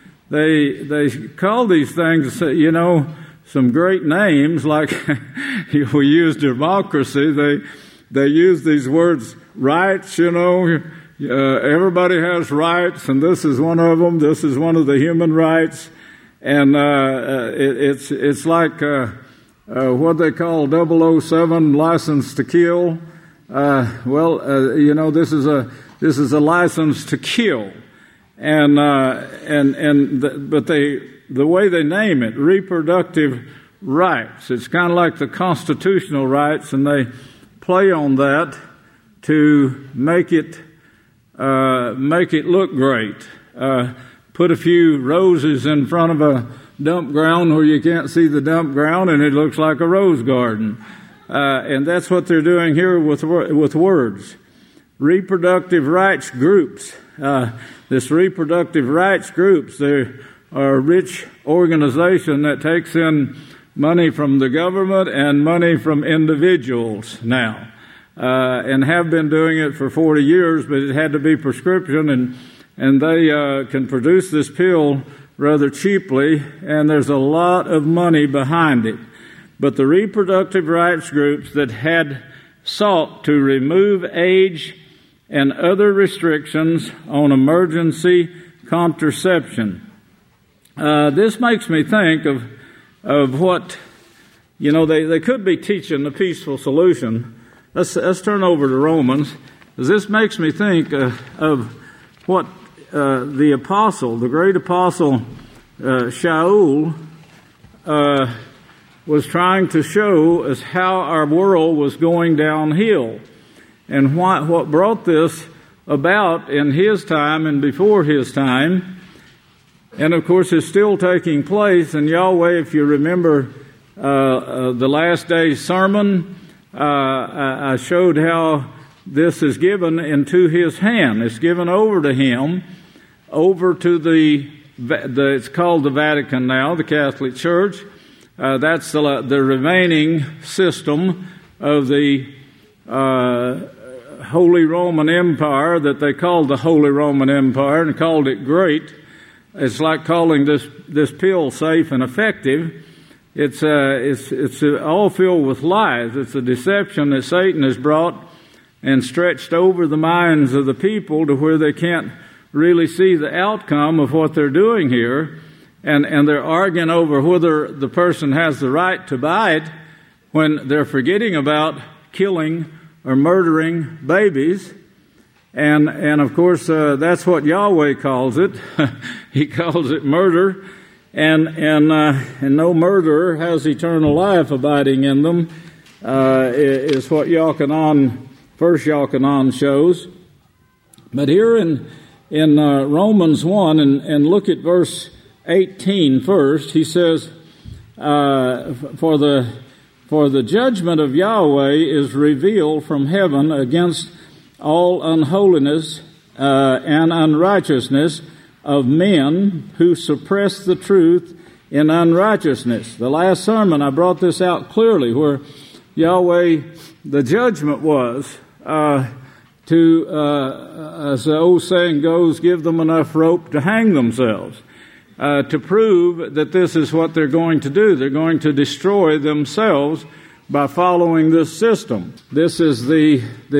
call these things, some great names, like we use democracy. They use these words, rights, everybody has rights, and this is one of them. This is one of the human rights. And it's like what they call 007, license to kill. This is a license to kill, but the way they name it, reproductive rights. It's kind of like the constitutional rights, and they play on that to make it look great. Put a few roses in front of a dump ground where you can't see the dump ground, and it looks like a rose garden. And that's what they're doing here with words. Reproductive rights groups. This reproductive rights groups, they are a rich organization that takes in money from the government and money from individuals now, and have been doing it for 40 years, but it had to be prescription, and they can produce this pill rather cheaply, and there's a lot of money behind it. But the reproductive rights groups that had sought to remove age and other restrictions on emergency contraception. This makes me think of what, they could be teaching the peaceful solution. Let's turn over to Romans. This makes me think of what the great apostle Shaul, was trying to show us how our world was going downhill, and what brought this about in his time and before his time, and of course is still taking place. And Yahweh, if you remember the last day's sermon, I showed how this is given into his hand. It's given over to him, over to it's called the Vatican now, the Catholic Church. That's the remaining system of the Holy Roman Empire that they called the Holy Roman Empire and called it great. It's like calling this pill safe and effective. It's all filled with lies. It's a deception that Satan has brought and stretched over the minds of the people to where they can't really see the outcome of what they're doing here. And they're arguing over whether the person has the right to buy it when they're forgetting about killing or murdering babies. And of course, that's what Yahweh calls it. He calls it murder. And no murderer has eternal life abiding in them, is what First Yochanan shows. But here in Romans 1, and look at verse 18 first, he says, For the judgment of Yahweh is revealed from heaven against all unholiness and unrighteousness of men who suppress the truth in unrighteousness. The last sermon, I brought this out clearly, where Yahweh, the judgment was to, as the old saying goes, give them enough rope to hang themselves, to prove that this is what they're going to do. They're going to destroy themselves by following this system. This is the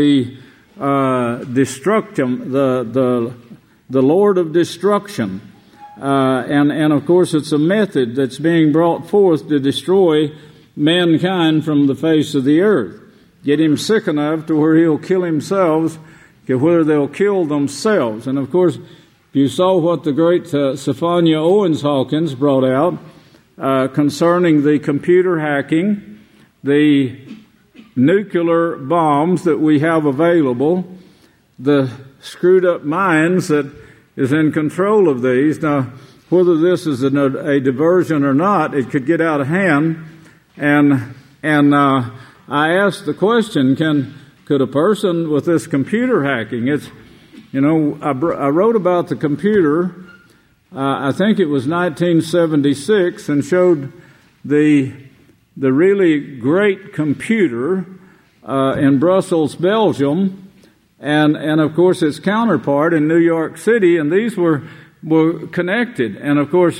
destruction, the Lord of destruction. And of course it's a method that's being brought forth to destroy mankind from the face of the earth. Get him sick enough to where he'll kill himself, to where they'll kill themselves. And of course, you saw what the great Sophia Owens Hawkins brought out concerning the computer hacking, the nuclear bombs that we have available, the screwed up minds that is in control of these. Now, whether this is a diversion or not, it could get out of hand. And I asked the question, could a person with this computer hacking, I wrote about the computer, I think it was 1976, and showed the really great computer in Brussels, Belgium, and of course its counterpart in New York City, and these were connected. And of course,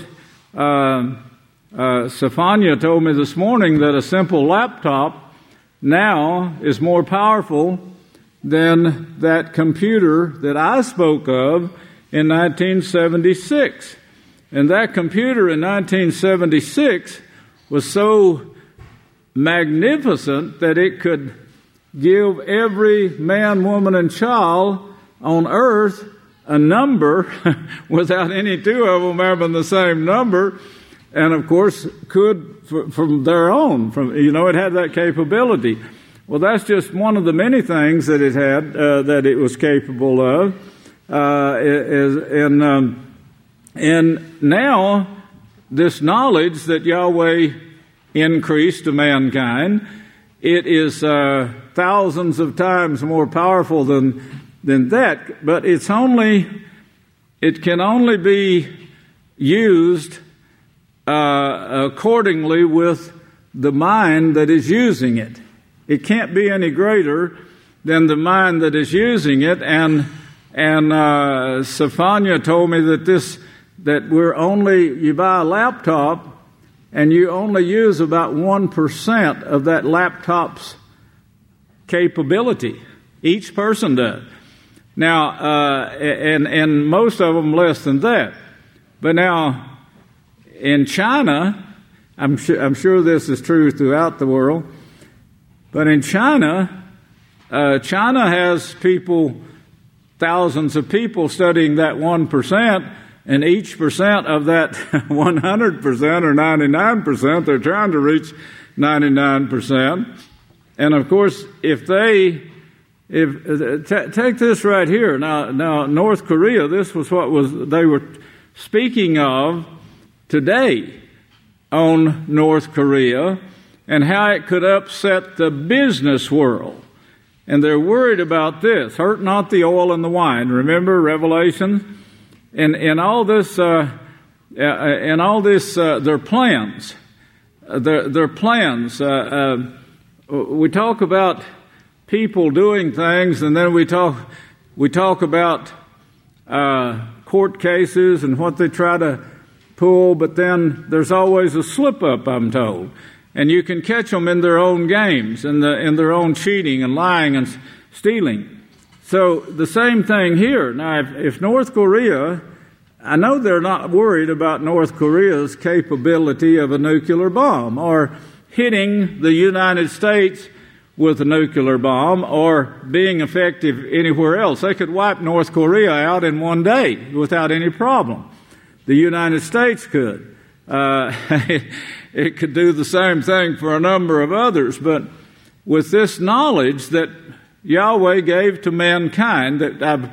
Sophia told me this morning that a simple laptop now is more powerful than that computer that I spoke of in 1976. And that computer in 1976 was so magnificent that it could give every man, woman, and child on earth a number without any two of them having the same number, and of course could from their own. It had that capability. Well, that's just one of the many things that it had that it was capable of. And now this knowledge that Yahweh increased to mankind, it is thousands of times more powerful than that, but it can only be used accordingly with the mind that is using it. It can't be any greater than the mind that is using it. And Sophia told me that you buy a laptop and you only use about 1% of that laptop's capability. Each person does. Now, and most of them less than that. But now, in China, I'm sure this is true throughout the world, but in China has thousands of people studying that 1%, and each percent of that 100% or 99%, they're trying to reach 99%. And of course, take this right here. Now North Korea, this was they were speaking of today on North Korea and how it could upset the business world. And they're worried about this. Hurt not the oil and the wine. Remember Revelation? And all this, their plans. Their plans. We talk about people doing things, and then we talk about court cases and what they try to pull, but then there's always a slip-up, I'm told. And you can catch them in their own games, in their own cheating and lying and stealing. So the same thing here. Now, if North Korea, I know they're not worried about North Korea's capability of a nuclear bomb or hitting the United States with a nuclear bomb or being effective anywhere else. They could wipe North Korea out in one day without any problem. The United States could. It could do the same thing for a number of others. But with this knowledge that Yahweh gave to mankind, that I've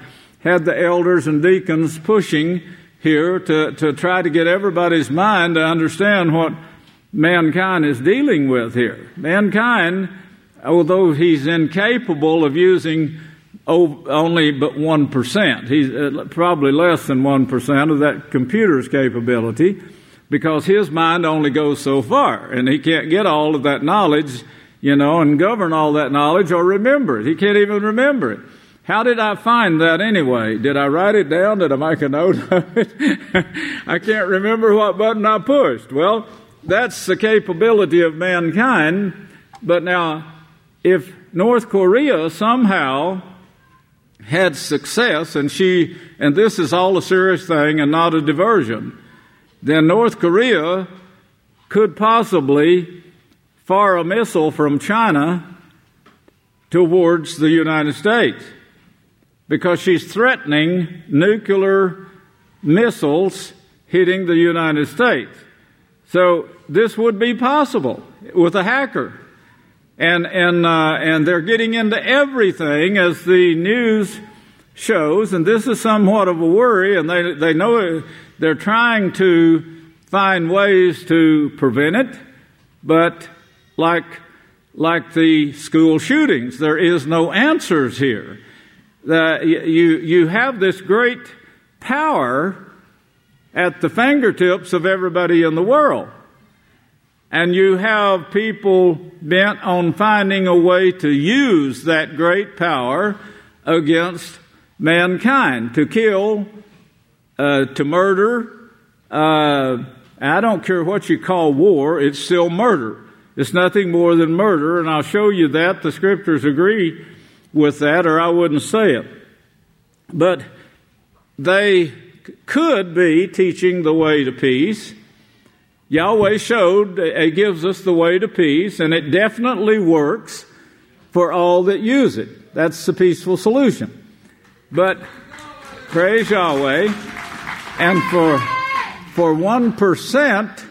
had the elders and deacons pushing here to try to get everybody's mind to understand what mankind is dealing with here. Mankind, although he's incapable of using only but 1%, he's probably less than 1% of that computer's capability, because his mind only goes so far, and he can't get all of that knowledge, and govern all that knowledge or remember it. He can't even remember it. How did I find that anyway? Did I write it down? Did I make a note of it? I can't remember what button I pushed. Well, that's the capability of mankind. But now, if North Korea somehow had success, and this is all a serious thing and not a diversion, then North Korea could possibly fire a missile from China towards the United States, because she's threatening nuclear missiles hitting the United States. So this would be possible with a hacker. And they're getting into everything, as the news shows, and this is somewhat of a worry, and they know they're trying to find ways to prevent it, but like the school shootings, there is no answers here. You have this great power at the fingertips of everybody in the world. And you have people bent on finding a way to use that great power against mankind, to kill, to murder. I don't care what you call war, it's still murder. It's nothing more than murder, and I'll show you that. The Scriptures agree with that, or I wouldn't say it. But they could be teaching the way to peace. Yahweh gives us the way to peace, and it definitely works for all that use it. That's the peaceful solution. But praise Yahweh, and for 1%,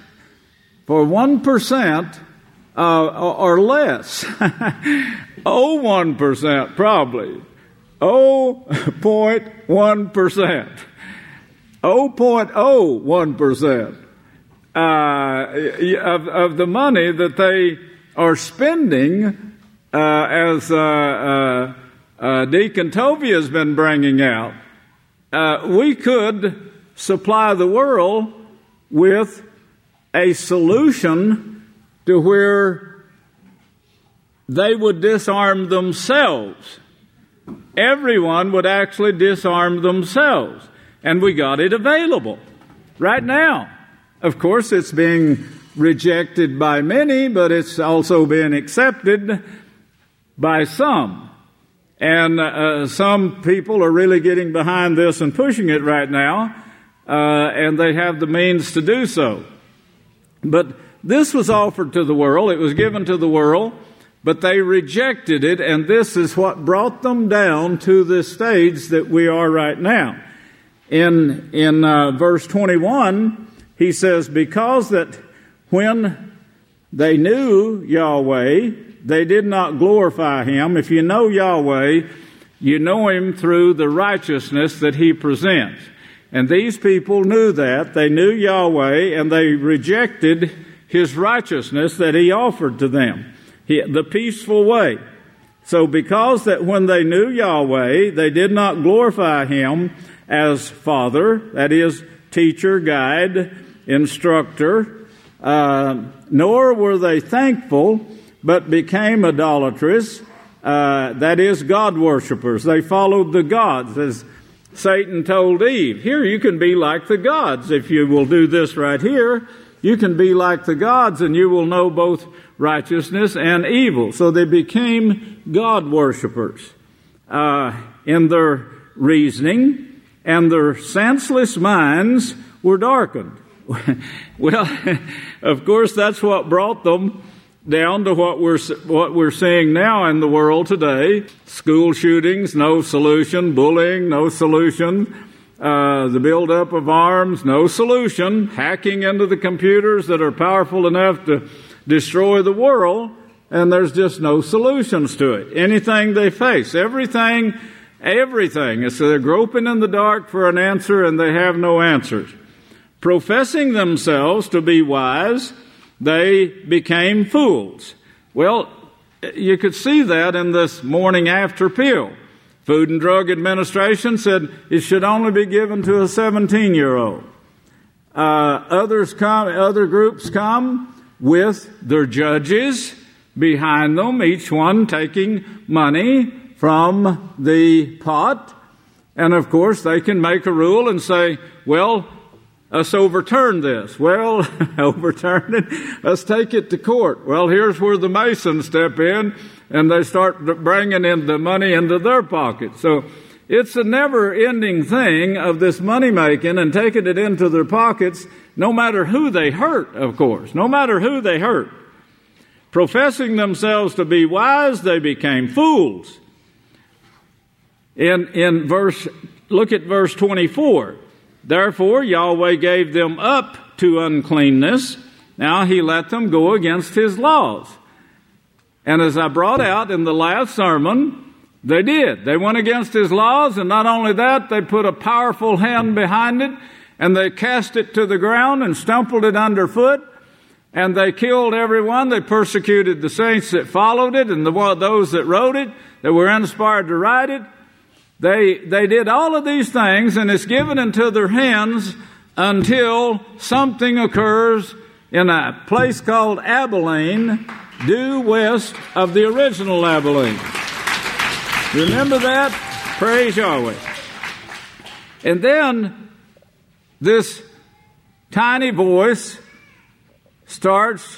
or less, 1% probably, 0.1%, 0.01%. Of the money that they are spending, as Deacon Tovia has been bringing out, we could supply the world with a solution to where they would disarm themselves. Everyone would actually disarm themselves, and we got it available right now. Of course, it's being rejected by many, but it's also being accepted by some. And some people are really getting behind this and pushing it right now, and they have the means to do so. But this was offered to the world. It was given to the world, but they rejected it, and this is what brought them down to the stage that we are right now. In verse 21, he says, because that when they knew Yahweh, they did not glorify Him. If you know Yahweh, you know Him through the righteousness that He presents. And these people knew that. They knew Yahweh, and they rejected His righteousness that He offered to them, the peaceful way. So because that when they knew Yahweh, they did not glorify Him as Father, that is, teacher, guide, instructor, nor were they thankful, but became idolatrous, that is, God worshippers. They followed the gods, as Satan told Eve. Here, you can be like the gods. If you will do this right here, you can be like the gods, and you will know both righteousness and evil. So they became God worshippers in their reasoning, and their senseless minds were darkened. Well, of course, that's what brought them down to what we're seeing now in the world today. School shootings, no solution. Bullying, no solution. The buildup of arms, no solution. Hacking into the computers that are powerful enough to destroy the world, and there's just no solutions to it. Anything they face, everything everything. So they're groping in the dark for an answer, and they have no answers. Professing themselves to be wise, they became fools. Well, you could see that in this morning after pill. Food and Drug Administration said it should only be given to a 17-year-old. Other groups come with their judges behind them, each one taking money from the pot. And of course, they can make a rule and say, well, us overturn this. Well, overturn it. Let's take it to court. Well, here's where the Masons step in, and they start bringing in the money into their pocket. So it's a never-ending thing of this money-making and taking it into their pockets, no matter who they hurt, of course. No matter who they hurt. Professing themselves to be wise, they became fools. Look at verse 24. Therefore, Yahweh gave them up to uncleanness. Now he let them go against his laws. And as I brought out in the last sermon, they did. They went against his laws, and not only that, they put a powerful hand behind it, and they cast it to the ground and stumbled it underfoot, and they killed everyone. They persecuted the saints that followed it and those that wrote it, that were inspired to write it. They did all of these things, and it's given into their hands until something occurs in a place called Abilene, due west of the original Abilene. Remember that? Praise Yahweh. And then this tiny voice starts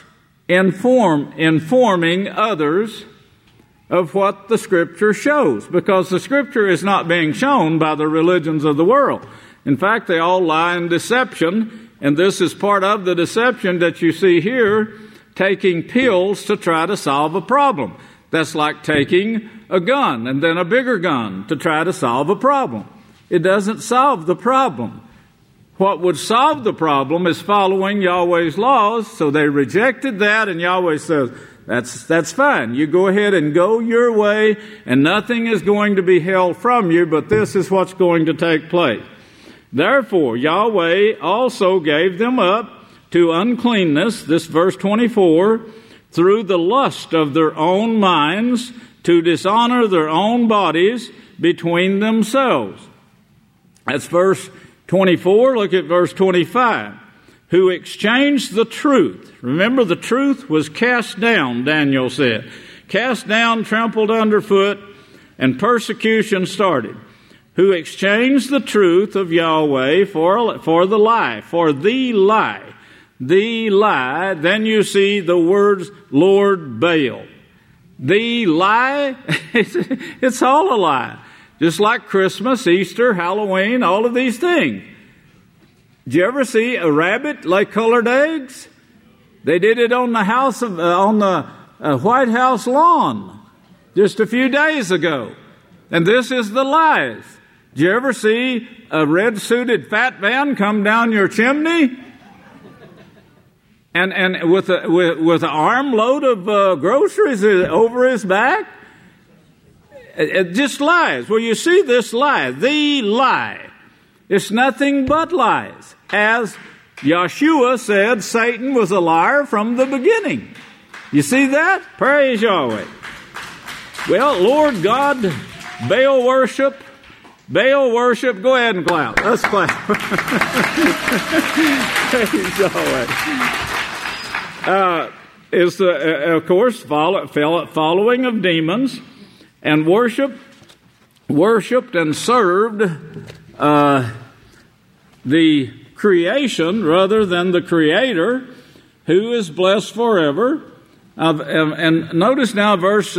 informing others of what the Scripture shows, because the Scripture is not being shown by the religions of the world. In fact, they all lie in deception, and this is part of the deception that you see here, taking pills to try to solve a problem. That's like taking a gun and then a bigger gun to try to solve a problem. It doesn't solve the problem. What would solve the problem is following Yahweh's laws, so they rejected that, and Yahweh says, That's fine. You go ahead and go your way, and nothing is going to be held from you, but this is what's going to take place. Therefore, Yahweh also gave them up to uncleanness, this verse 24, through the lust of their own minds, to dishonor their own bodies between themselves. That's verse 24. Look at verse 25. Who exchanged the truth. Remember, the truth was cast down, Daniel said. Cast down, trampled underfoot, and persecution started. Who exchanged the truth of Yahweh for the lie, for the lie. The lie. Then you see the words Lord Baal. The lie, it's all a lie. Just like Christmas, Easter, Halloween, all of these things. Did you ever see a rabbit lay colored eggs? They did it on the White House lawn just a few days ago. And this is the lies. Did you ever see a red-suited fat man come down your chimney? And with an armload of groceries over his back? It just lies. Well, you see this lie, the lie. It's nothing but lies. As Yeshua said, Satan was a liar from the beginning. You see that? Praise Yahweh. Well, Lord God, Baal worship. Go ahead and clap. Let's clap. Praise Yahweh. Is of course following of demons, and worshipped and served the creation rather than the Creator, who is blessed forever. And notice now verse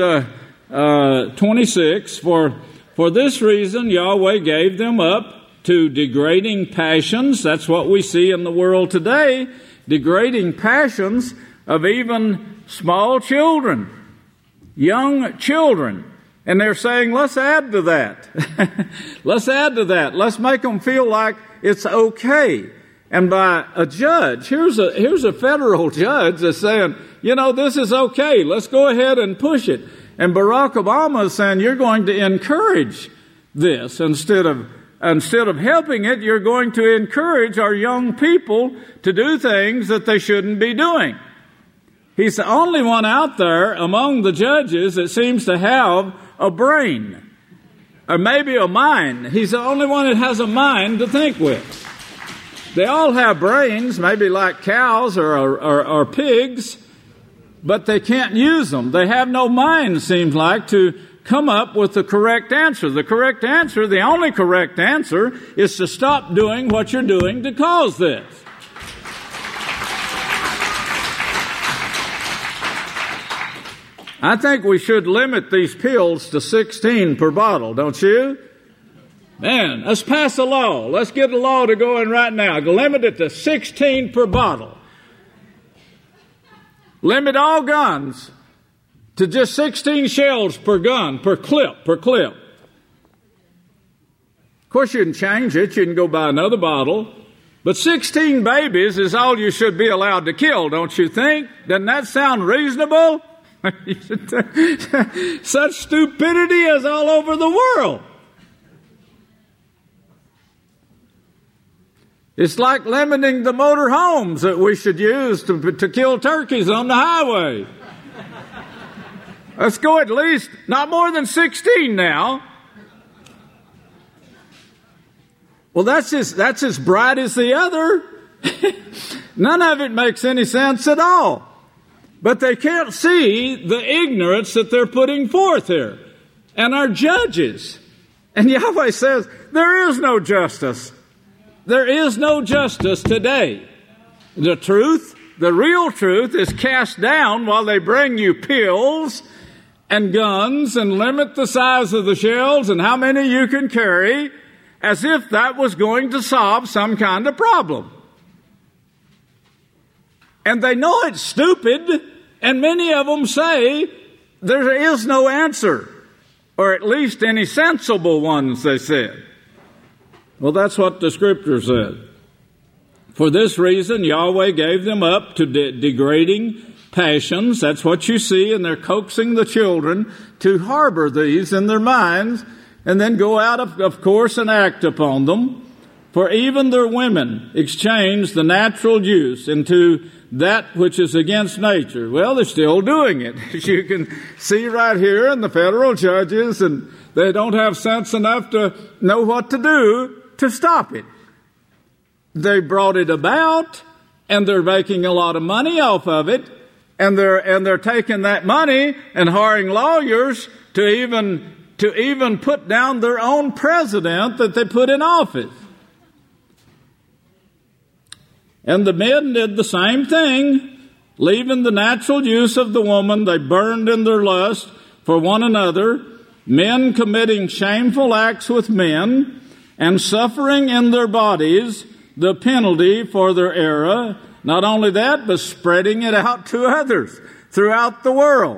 26, for this reason Yahweh gave them up to degrading passions. That's what we see in the world today, degrading passions of even small children, young children. And they're saying, let's add to that. Let's add to that. Let's make them feel like it's okay. And by a judge, here's a federal judge that's saying, this is okay. Let's go ahead and push it. And Barack Obama is saying, you're going to encourage this. Instead of helping it, you're going to encourage our young people to do things that they shouldn't be doing. He's the only one out there among the judges that seems to have a brain, or maybe a mind. He's the only one that has a mind to think with. They all have brains, maybe like cows or pigs, but they can't use them. They have no mind, seems like, to come up with the correct answer. The correct answer, the only correct answer, is to stop doing what you're doing to cause this. I think we should limit these pills to 16 per bottle, don't you? Man, let's pass a law. Let's get a law to go in right now. Limit it to 16 per bottle. Limit all guns to just 16 shells per gun, per clip. Of course, you can change it. You can go buy another bottle. But 16 babies is all you should be allowed to kill, don't you think? Doesn't that sound reasonable? Such stupidity is all over the world. It's like limiting the motor homes that we should use to kill turkeys on the highway. Let's go at least not more than 16 now. Well, that's as bright as the other. None of it makes any sense at all. But they can't see the ignorance that they're putting forth here. And our judges. And Yahweh says, there is no justice. There is no justice today. The truth, the real truth, is cast down while they bring you pills and guns and limit the size of the shells and how many you can carry, as if that was going to solve some kind of problem. And they know it's stupid, and many of them say there is no answer, or at least any sensible ones, they said. Well, that's what the Scripture said. For this reason, Yahweh gave them up to degrading passions. That's what you see, and they're coaxing the children to harbor these in their minds and then go out, of course, and act upon them. For even their women exchange the natural use into that which is against nature. Well, they're still doing it. As you can see right here in the federal judges, and they don't have sense enough to know what to do to stop it. They brought it about, and they're making a lot of money off of it, and they're taking that money and hiring lawyers to even put down their own president that they put in office. And the men did the same thing, leaving the natural use of the woman. They burned in their lust for one another, men committing shameful acts with men, and suffering in their bodies the penalty for their error. Not only that, but spreading it out to others throughout the world.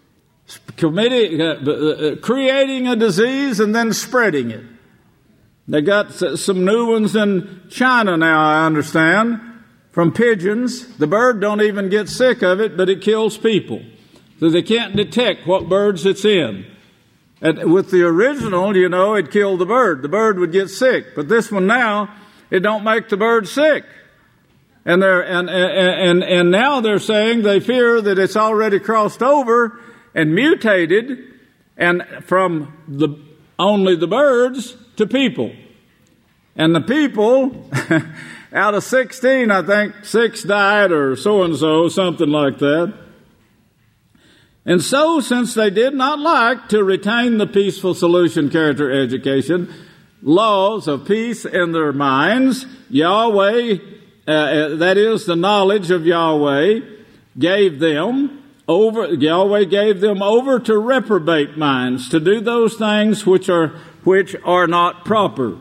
Creating a disease and then spreading it. They got some new ones in China now, I understand, from pigeons. The bird don't even get sick of it, but it kills people. So they can't detect what birds it's in. And with the original, it killed the bird. The bird would get sick. But this one now, it don't make the bird sick. And now they're saying they fear that it's already crossed over and mutated, and from only the birds to people. And the people, out of 16, I think 6 died or so-and-so, something like that. And so, since they did not like to retain the peaceful solution character education, laws of peace in their minds, Yahweh, that is the knowledge of Yahweh, gave them over to reprobate minds, to do those things which are not proper.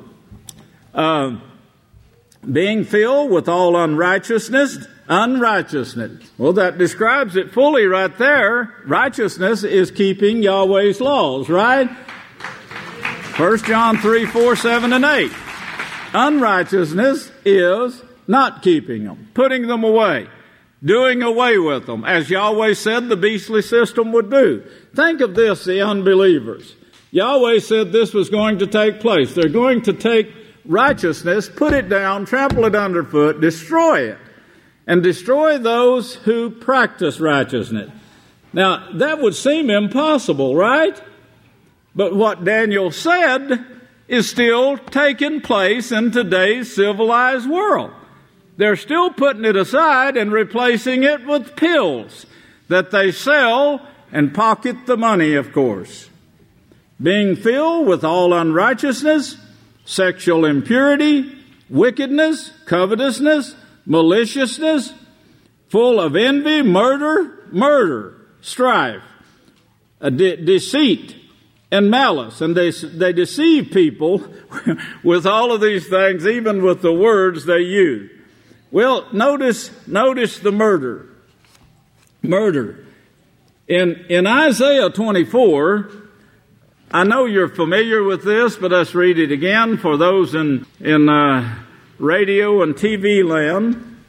Being filled with all unrighteousness. Well, that describes it fully right there. Righteousness is keeping Yahweh's laws, right? 1 John 3, 4, 7, and 8. Unrighteousness is not keeping them, putting them away, doing away with them, as Yahweh said the beastly system would do. Think of this, the unbelievers. Yahweh said this was going to take place. They're going to take righteousness, put it down, trample it underfoot, destroy it, and destroy those who practice righteousness. Now, that would seem impossible, right? But what Daniel said is still taking place in today's civilized world. They're still putting it aside and replacing it with pills that they sell and pocket the money, of course. Being filled with all unrighteousness, sexual impurity, wickedness, covetousness, maliciousness, full of envy, murder, strife, deceit, and malice. And they deceive people with all of these things, even with the words they use. Well, notice the murder. Murder. In Isaiah 24, I know you're familiar with this, but let's read it again for those in radio and TV land.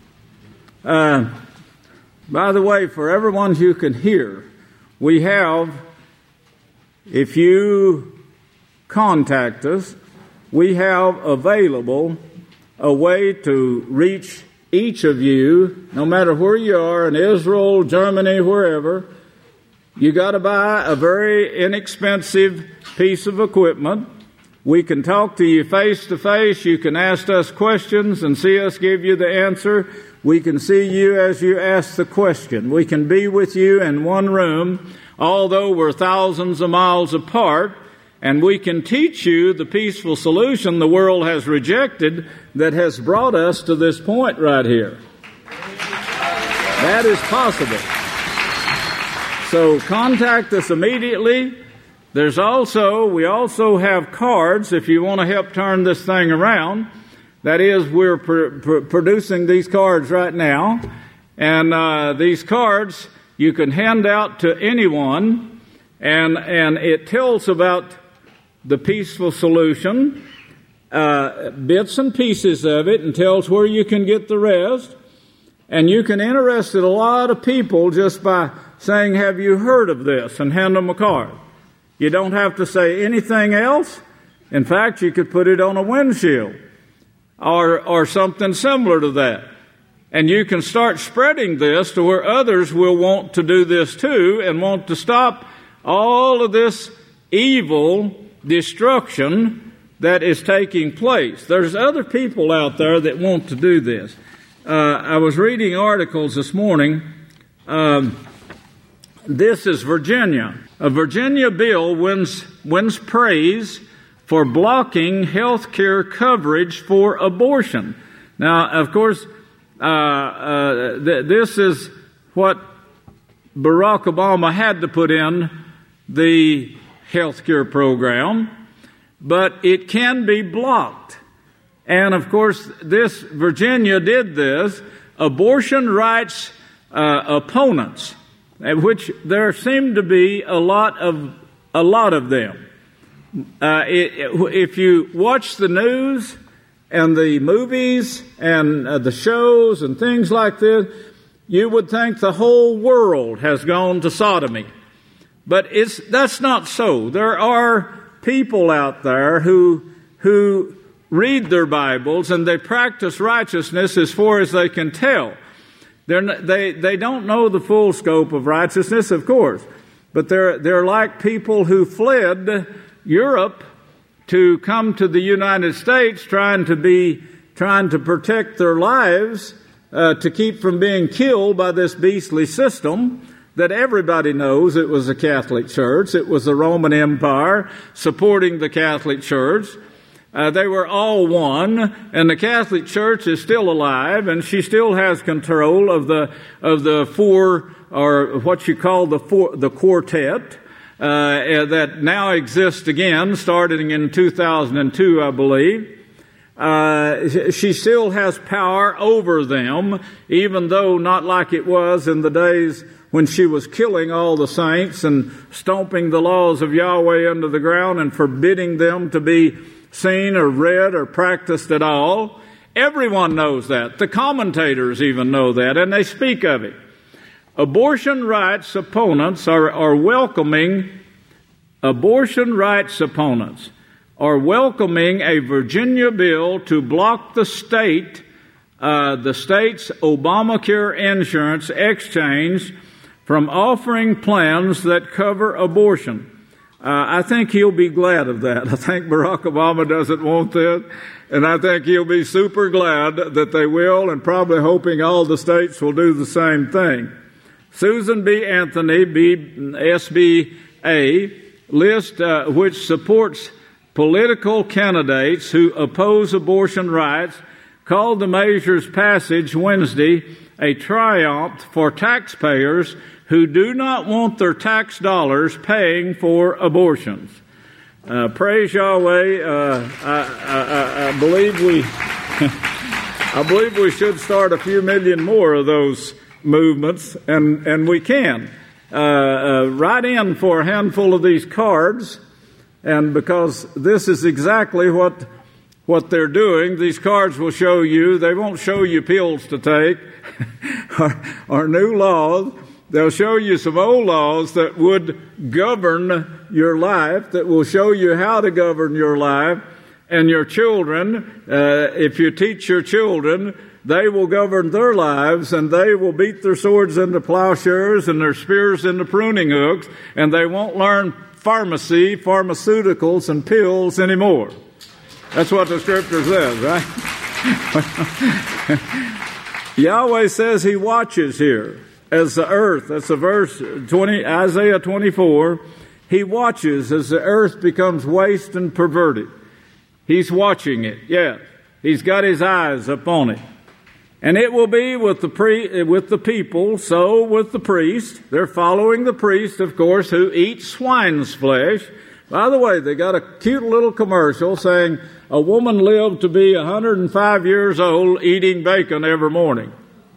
By the way, for everyone who can hear, we have, if you contact us, we have available a way to reach each of you, no matter where you are, in Israel, Germany, wherever. You got to buy a very inexpensive piece of equipment. We can talk to you face to face. You can ask us questions and see us give you the answer. We can see you as you ask the question. We can be with you in one room, although we're thousands of miles apart, and we can teach you the peaceful solution the world has rejected that has brought us to this point right here. That is possible. So contact us immediately. We also have cards if you want to help turn this thing around. That is, we're producing these cards right now. And these cards you can hand out to anyone. And it tells about the peaceful solution, bits and pieces of it, and tells where you can get the rest. And you can interest a lot of people just by saying, "Have you heard of this?" and hand them a card. You don't have to say anything else. In fact, you could put it on a windshield or something similar to that. And you can start spreading this to where others will want to do this too and want to stop all of this evil destruction that is taking place. There's other people out there that want to do this. I was reading articles this morning. This is Virginia. A Virginia bill wins praise for blocking health care coverage for abortion. Now, of course, this is what Barack Obama had to put in the health care program, but it can be blocked. And, of course, Virginia did this. Abortion rights opponents, which there seem to be a lot of them. If you watch the news and the movies and the shows and things like this, you would think the whole world has gone to sodomy. But that's not so. There are people out there who read their Bibles and they practice righteousness as far as they can tell. They don't know the full scope of righteousness, of course, but they're like people who fled Europe to come to the United States, trying to protect their lives, to keep from being killed by this beastly system that everybody knows. It was the Catholic Church. It was the Roman Empire supporting the Catholic Church. They were all one, and the Catholic Church is still alive, and she still has control of the four, or what you call the quartet, that now exists again, starting in 2002, I believe. She still has power over them, even though not like it was in the days when she was killing all the saints and stomping the laws of Yahweh into the ground and forbidding them to be seen or read or practiced at all. Everyone knows that. The commentators even know that, and they speak of it. Abortion rights opponents are welcoming Abortion rights opponents are welcoming a Virginia bill to block the state's Obamacare insurance exchange from offering plans that cover abortion. I think he'll be glad of that. I think Barack Obama doesn't want that, and I think he'll be super glad that they will, and probably hoping all the states will do the same thing. Susan B. Anthony, SBA, list which supports political candidates who oppose abortion rights, called the measure's passage Wednesday a triumph for taxpayers who do not want their tax dollars paying for abortions. Praise Yahweh. I believe we should start a few million more of those movements, and we can. Write in for a handful of these cards, and because this is exactly what they're doing. These cards will show you, they won't show you pills to take or new laws. They'll show you some old laws that would govern your life, that will show you how to govern your life and your children. If you teach your children, they will govern their lives, and they will beat their swords into plowshares and their spears into pruning hooks, and they won't learn pharmaceuticals, and pills anymore. That's what the Scripture says, right? Yahweh says He watches here. As the earth, that's a verse 20, Isaiah 24, He watches as the earth becomes waste and perverted. He's watching it, yes. He's got His eyes upon it. And it will be with the people, so with the priest. They're following the priest, of course, who eats swine's flesh. By the way, they got a cute little commercial saying a woman lived to be 105 years old eating bacon every morning.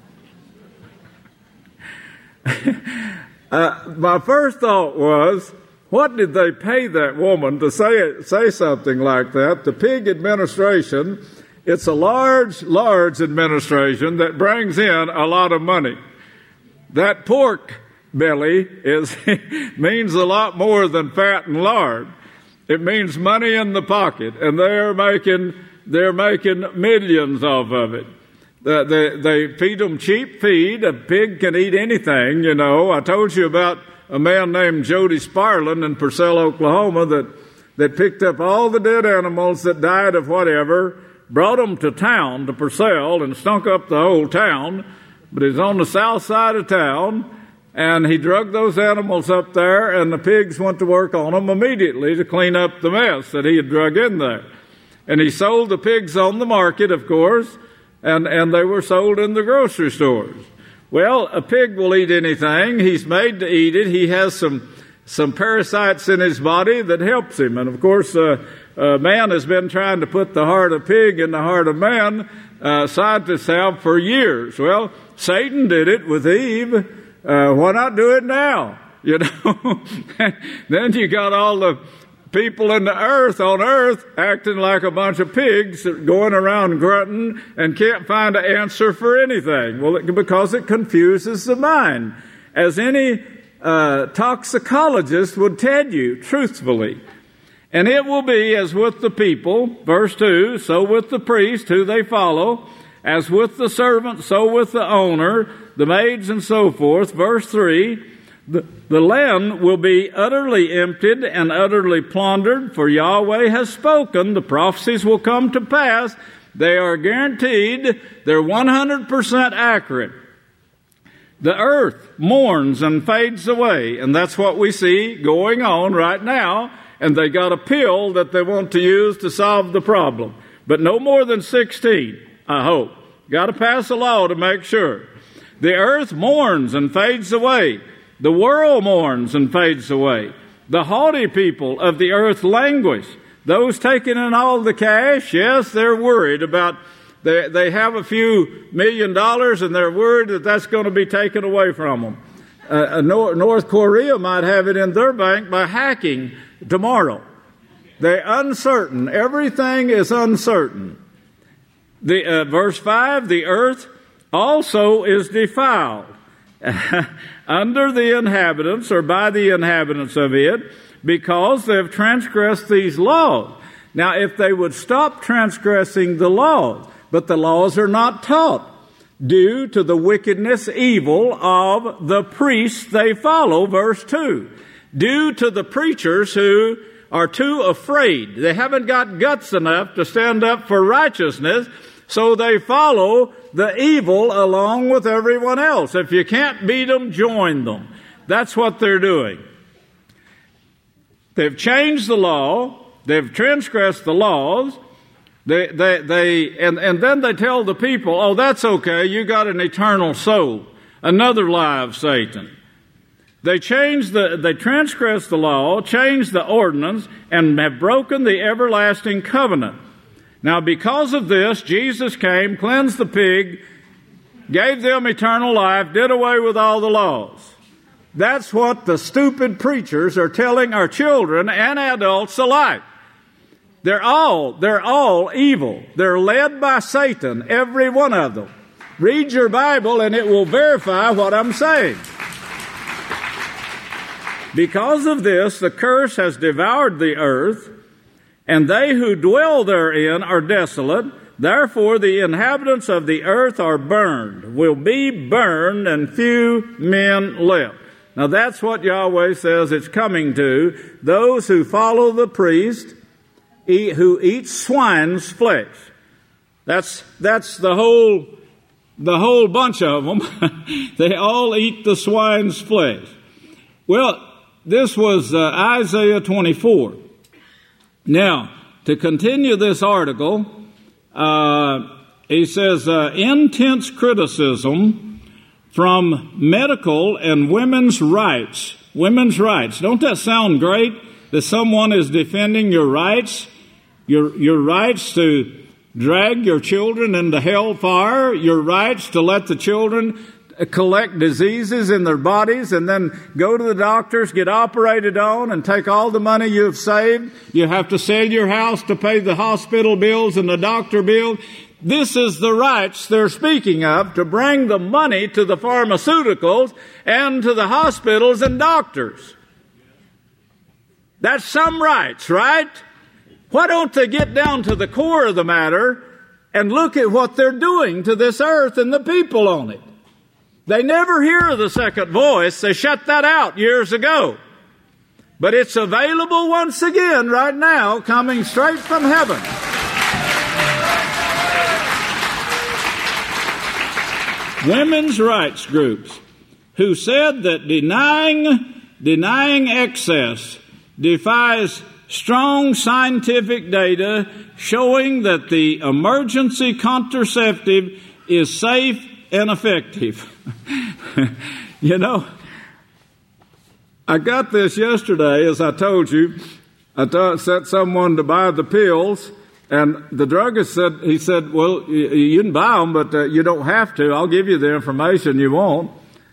My first thought was, what did they pay that woman to say something like that? The pig administration, it's a large administration that brings in a lot of money. That pork belly means a lot more than fat and lard. It means money in the pocket, and they're making millions off of it. They feed them cheap feed. A pig can eat anything, you know. I told you about a man named Jody Sparlin in Purcell, Oklahoma, that picked up all the dead animals that died of whatever, brought them to town, to Purcell, and stunk up the whole town. But he's on the south side of town, and he drug those animals up there, and the pigs went to work on them immediately to clean up the mess that he had drug in there. And he sold the pigs on the market, of course, and they were sold in the grocery stores. Well, a pig will eat anything. He's made to eat it. He has some parasites in his body that helps him. And, of course, man has been trying to put the heart of pig in the heart of man, scientists have for years. Well, Satan did it with Eve. Why not do it now? You know, then you got all the people on earth acting like a bunch of pigs going around grunting and can't find an answer for anything. Well, because it confuses the mind, as any toxicologist would tell you truthfully. And it will be as with the people, verse 2, so with the priest who they follow, as with the servant, so with the owner, the maids and so forth. Verse 3, the land will be utterly emptied and utterly plundered, for Yahweh has spoken. The prophecies will come to pass. They are guaranteed. They're 100% accurate. The earth mourns and fades away, and that's what we see going on right now. And they got a pill that they want to use to solve the problem. But no more than 16, I hope. Got to pass a law to make sure. The earth mourns and fades away. The world mourns and fades away. The haughty people of the earth languish. Those taking in all the cash, yes, they're worried about, they have a few $1 million and they're worried that that's going to be taken away from them. North Korea might have it in their bank by hacking tomorrow. They're uncertain. Everything is uncertain. Verse 5, the earth also is defiled, under the inhabitants or by the inhabitants of it, because they've transgressed these laws. Now, if they would stop transgressing the laws, but the laws are not taught, due to the wickedness, evil of the priests they follow, verse 2. Due to the preachers who are too afraid. They haven't got guts enough to stand up for righteousness, so they follow the evil along with everyone else. If you can't beat them, join them. That's what they're doing. They've changed the law. They've transgressed the laws. And then they tell the people, oh, that's okay, you got an eternal soul. Another lie of Satan. They transgressed the law, changed the ordinance, and have broken the everlasting covenant. Now, because of this, Jesus came, cleansed the pig, gave them eternal life, did away with all the laws. That's what the stupid preachers are telling our children and adults alike. They're all evil. They're led by Satan, every one of them. Read your Bible and it will verify what I'm saying. Because of this, the curse has devoured the earth, and they who dwell therein are desolate. Therefore, the inhabitants of the earth are burned, will be burned, and few men left. Now, that's what Yahweh says it's coming to. Those who follow the priest, who eat swine's flesh. That's the whole bunch of them. They all eat the swine's flesh. Well, this was Isaiah 24. Now, to continue this article, he says, intense criticism from medical and women's rights. Women's rights. Don't that sound great? That someone is defending your rights? Your rights to drag your children into hellfire, your rights to let the children collect diseases in their bodies and then go to the doctors, get operated on, and take all the money you've saved. You have to sell your house to pay the hospital bills and the doctor bill. This is the rights they're speaking of, to bring the money to the pharmaceuticals and to the hospitals and doctors. That's some rights, right? Why don't they get down to the core of the matter and look at what they're doing to this earth and the people on it? They never hear the second voice. They shut that out years ago. But it's available once again right now, coming straight from heaven. Women's rights groups who said that denying excess defies strong scientific data showing that the emergency contraceptive is safe and effective. You know, I got this yesterday, as I told you. I sent someone to buy the pills, and the druggist said, well, you can buy them, but you don't have to. I'll give you the information you want.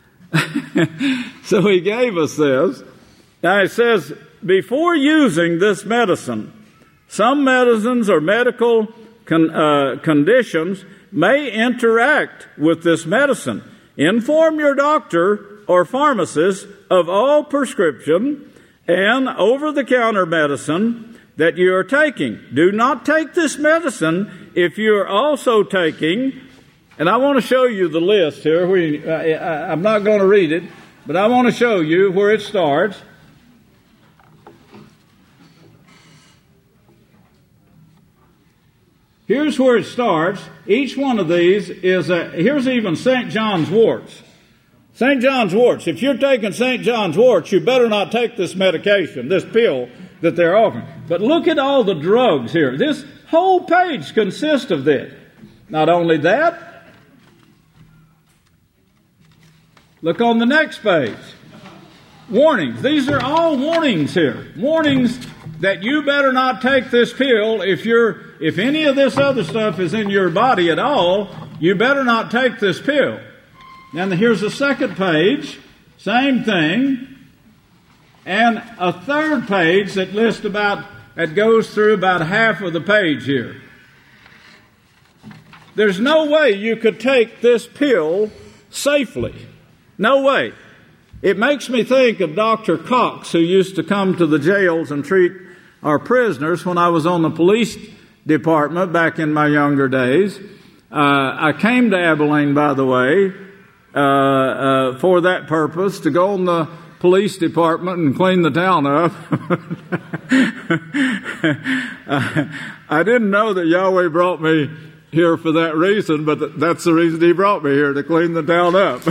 So he gave us this. Now it says, before using this medicine, some medicines or medical conditions may interact with this medicine. Inform your doctor or pharmacist of all prescription and over-the-counter medicine that you are taking. Do not take this medicine if you are also taking, and I want to show you the list here. I'm not going to read it, but I want to show you where it starts. Here's where it starts. Each one of these is here's even St. John's worts. St. John's worts. If you're taking St. John's worts, you better not take this medication, this pill that they're offering. But look at all the drugs here. This whole page consists of this. Not only that, look on the next page. Warnings. These are all warnings here. Warnings that you better not take this pill. If any of this other stuff is in your body at all, you better not take this pill. And here's a second page, same thing, and a third page that goes through about half of the page here. There's no way you could take this pill safely. No way. It makes me think of Dr. Cox, who used to come to the jails and treat our prisoners when I was on the police department back in my younger days. I came to Abilene, by the way, for that purpose, to go on the police department and clean the town up. I didn't know that Yahweh brought me here for that reason, but that's the reason He brought me here, to clean the town up.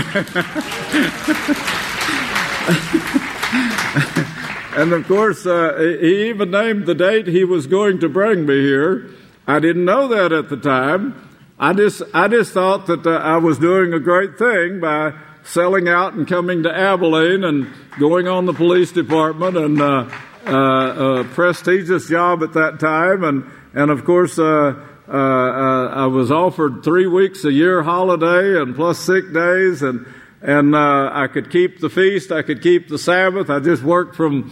And of course, He even named the date He was going to bring me here. I didn't know that at the time. I just thought that I was doing a great thing by selling out and coming to Abilene and going on the police department, and a prestigious job at that time. And of course, I was offered 3 weeks a year holiday and plus sick days, and I could keep the feast, I could keep the Sabbath. I just worked from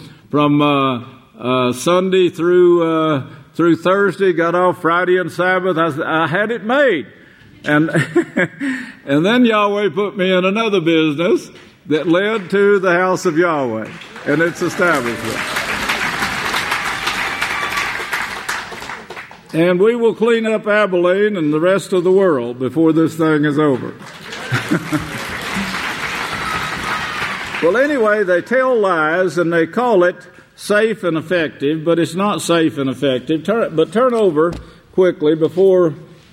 Sunday through Thursday, got off Friday and Sabbath. I had it made. And and then Yahweh put me in another business that led to the house of Yahweh and its establishment. And we will clean up Abilene and the rest of the world before this thing is over. Well, anyway, they tell lies and they call it safe and effective, but it's not safe and effective. Turn over quickly before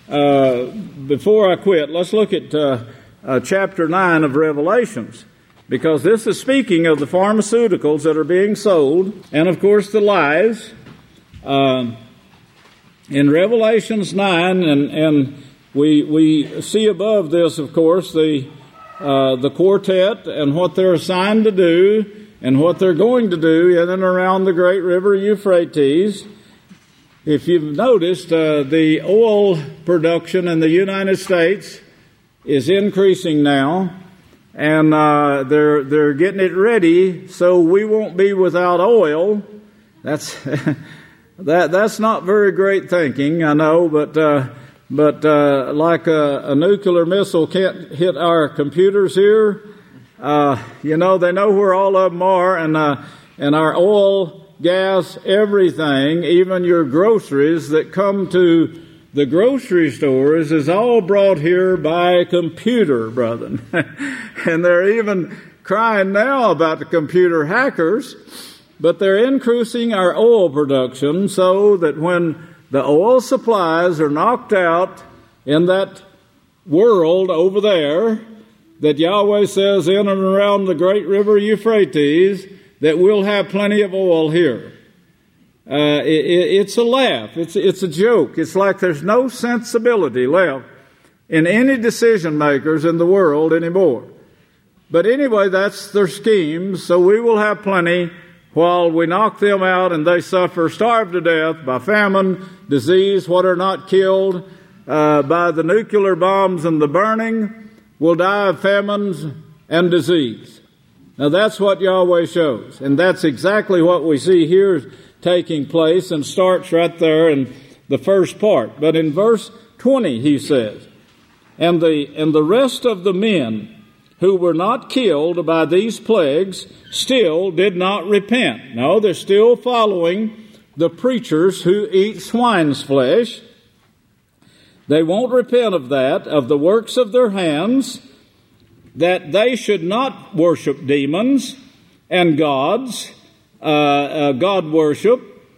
I quit. Let's look at chapter 9 of Revelations, because this is speaking of the pharmaceuticals that are being sold, and of course the lies. In Revelations 9, and we see above this, of course, the quartet and what they're assigned to do and what they're going to do in and around the great river Euphrates. If you've noticed, the oil production in the United States is increasing now, and they're getting it ready so we won't be without oil. That's that's not very great thinking, I know, but like a nuclear missile can't hit our computers here. They know where all of them are, and our oil, gas, everything, even your groceries that come to the grocery stores is all brought here by a computer, brethren. And they're even crying now about the computer hackers, but they're increasing our oil production so that when the oil supplies are knocked out in that world over there, that Yahweh says in and around the great river Euphrates, that we'll have plenty of oil here. It's a laugh. It's a joke. It's like there's no sensibility left in any decision makers in the world anymore. But anyway, that's their scheme. So we will have plenty while we knock them out and they starve to death by famine, disease. What are not killed by the nuclear bombs and the burning will die of famines and disease. Now that's what Yahweh shows. And that's exactly what we see here taking place, and starts right there in the first part. But in verse 20 he says, And the rest of the men who were not killed by these plagues still did not repent. No, they're still following the preachers who eat swine's flesh. They won't repent of that, of the works of their hands, that they should not worship demons and gods, God worship,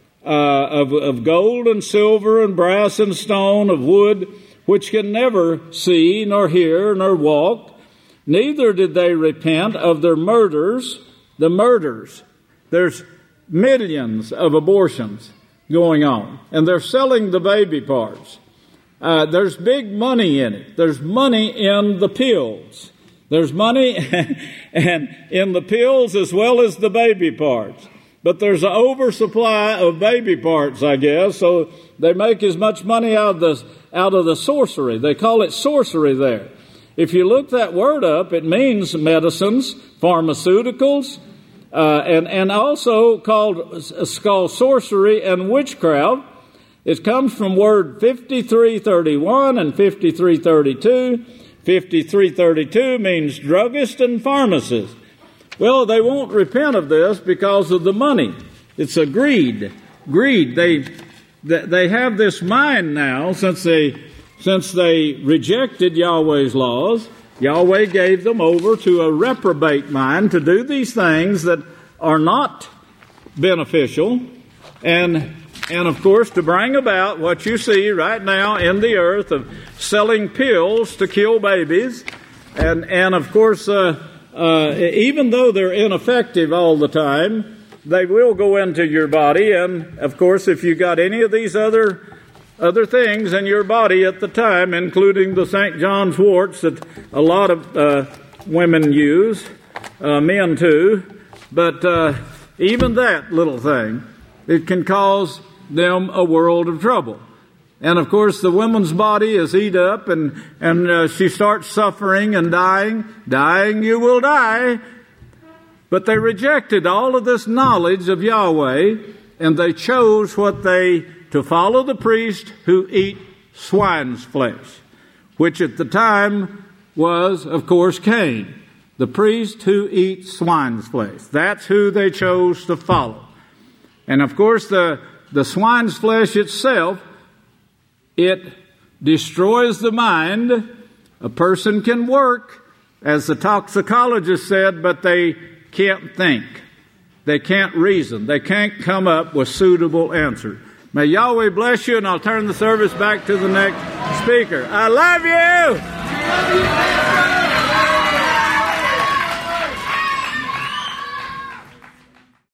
of gold and silver and brass and stone, of wood, which can never see, nor hear, nor walk. Neither did they repent of their murders, the murders. There's millions of abortions going on, and they're selling the baby parts. There's big money in it. There's money in the pills. There's money and in the pills as well as the baby parts. But there's an oversupply of baby parts, I guess, so they make as much money out of the sorcery. They call it sorcery there. If you look that word up, it means medicines, pharmaceuticals, and also called sorcery and witchcraft. It comes from word 5331 and 5332. 53:32 means druggist and pharmacist. Well, they won't repent of this because of the money. It's a greed. Greed. They have this mind now since they rejected Yahweh's laws. Yahweh gave them over to a reprobate mind to do these things that are not beneficial, and of course to bring about what you see right now in the earth of selling pills to kill babies, and of course even though they're ineffective all the time, they will go into your body, and of course if you got any of these other things in your body at the time, including the St. John's worts that a lot of women use, men too, but even that little thing, it can cause them a world of trouble. And of course the woman's body is eat up, and she starts suffering and dying. Dying you will die. But they rejected all of this knowledge of Yahweh, and they chose to follow the priest who eat swine's flesh, which at the time was, of course, Cain. The priest who eats swine's flesh. That's who they chose to follow. And of course, the swine's flesh itself, it destroys the mind. A person can work, as the toxicologist said, but they can't think. They can't reason. They can't come up with suitable answers. May Yahweh bless you, and I'll turn the service back to the next speaker. I love you!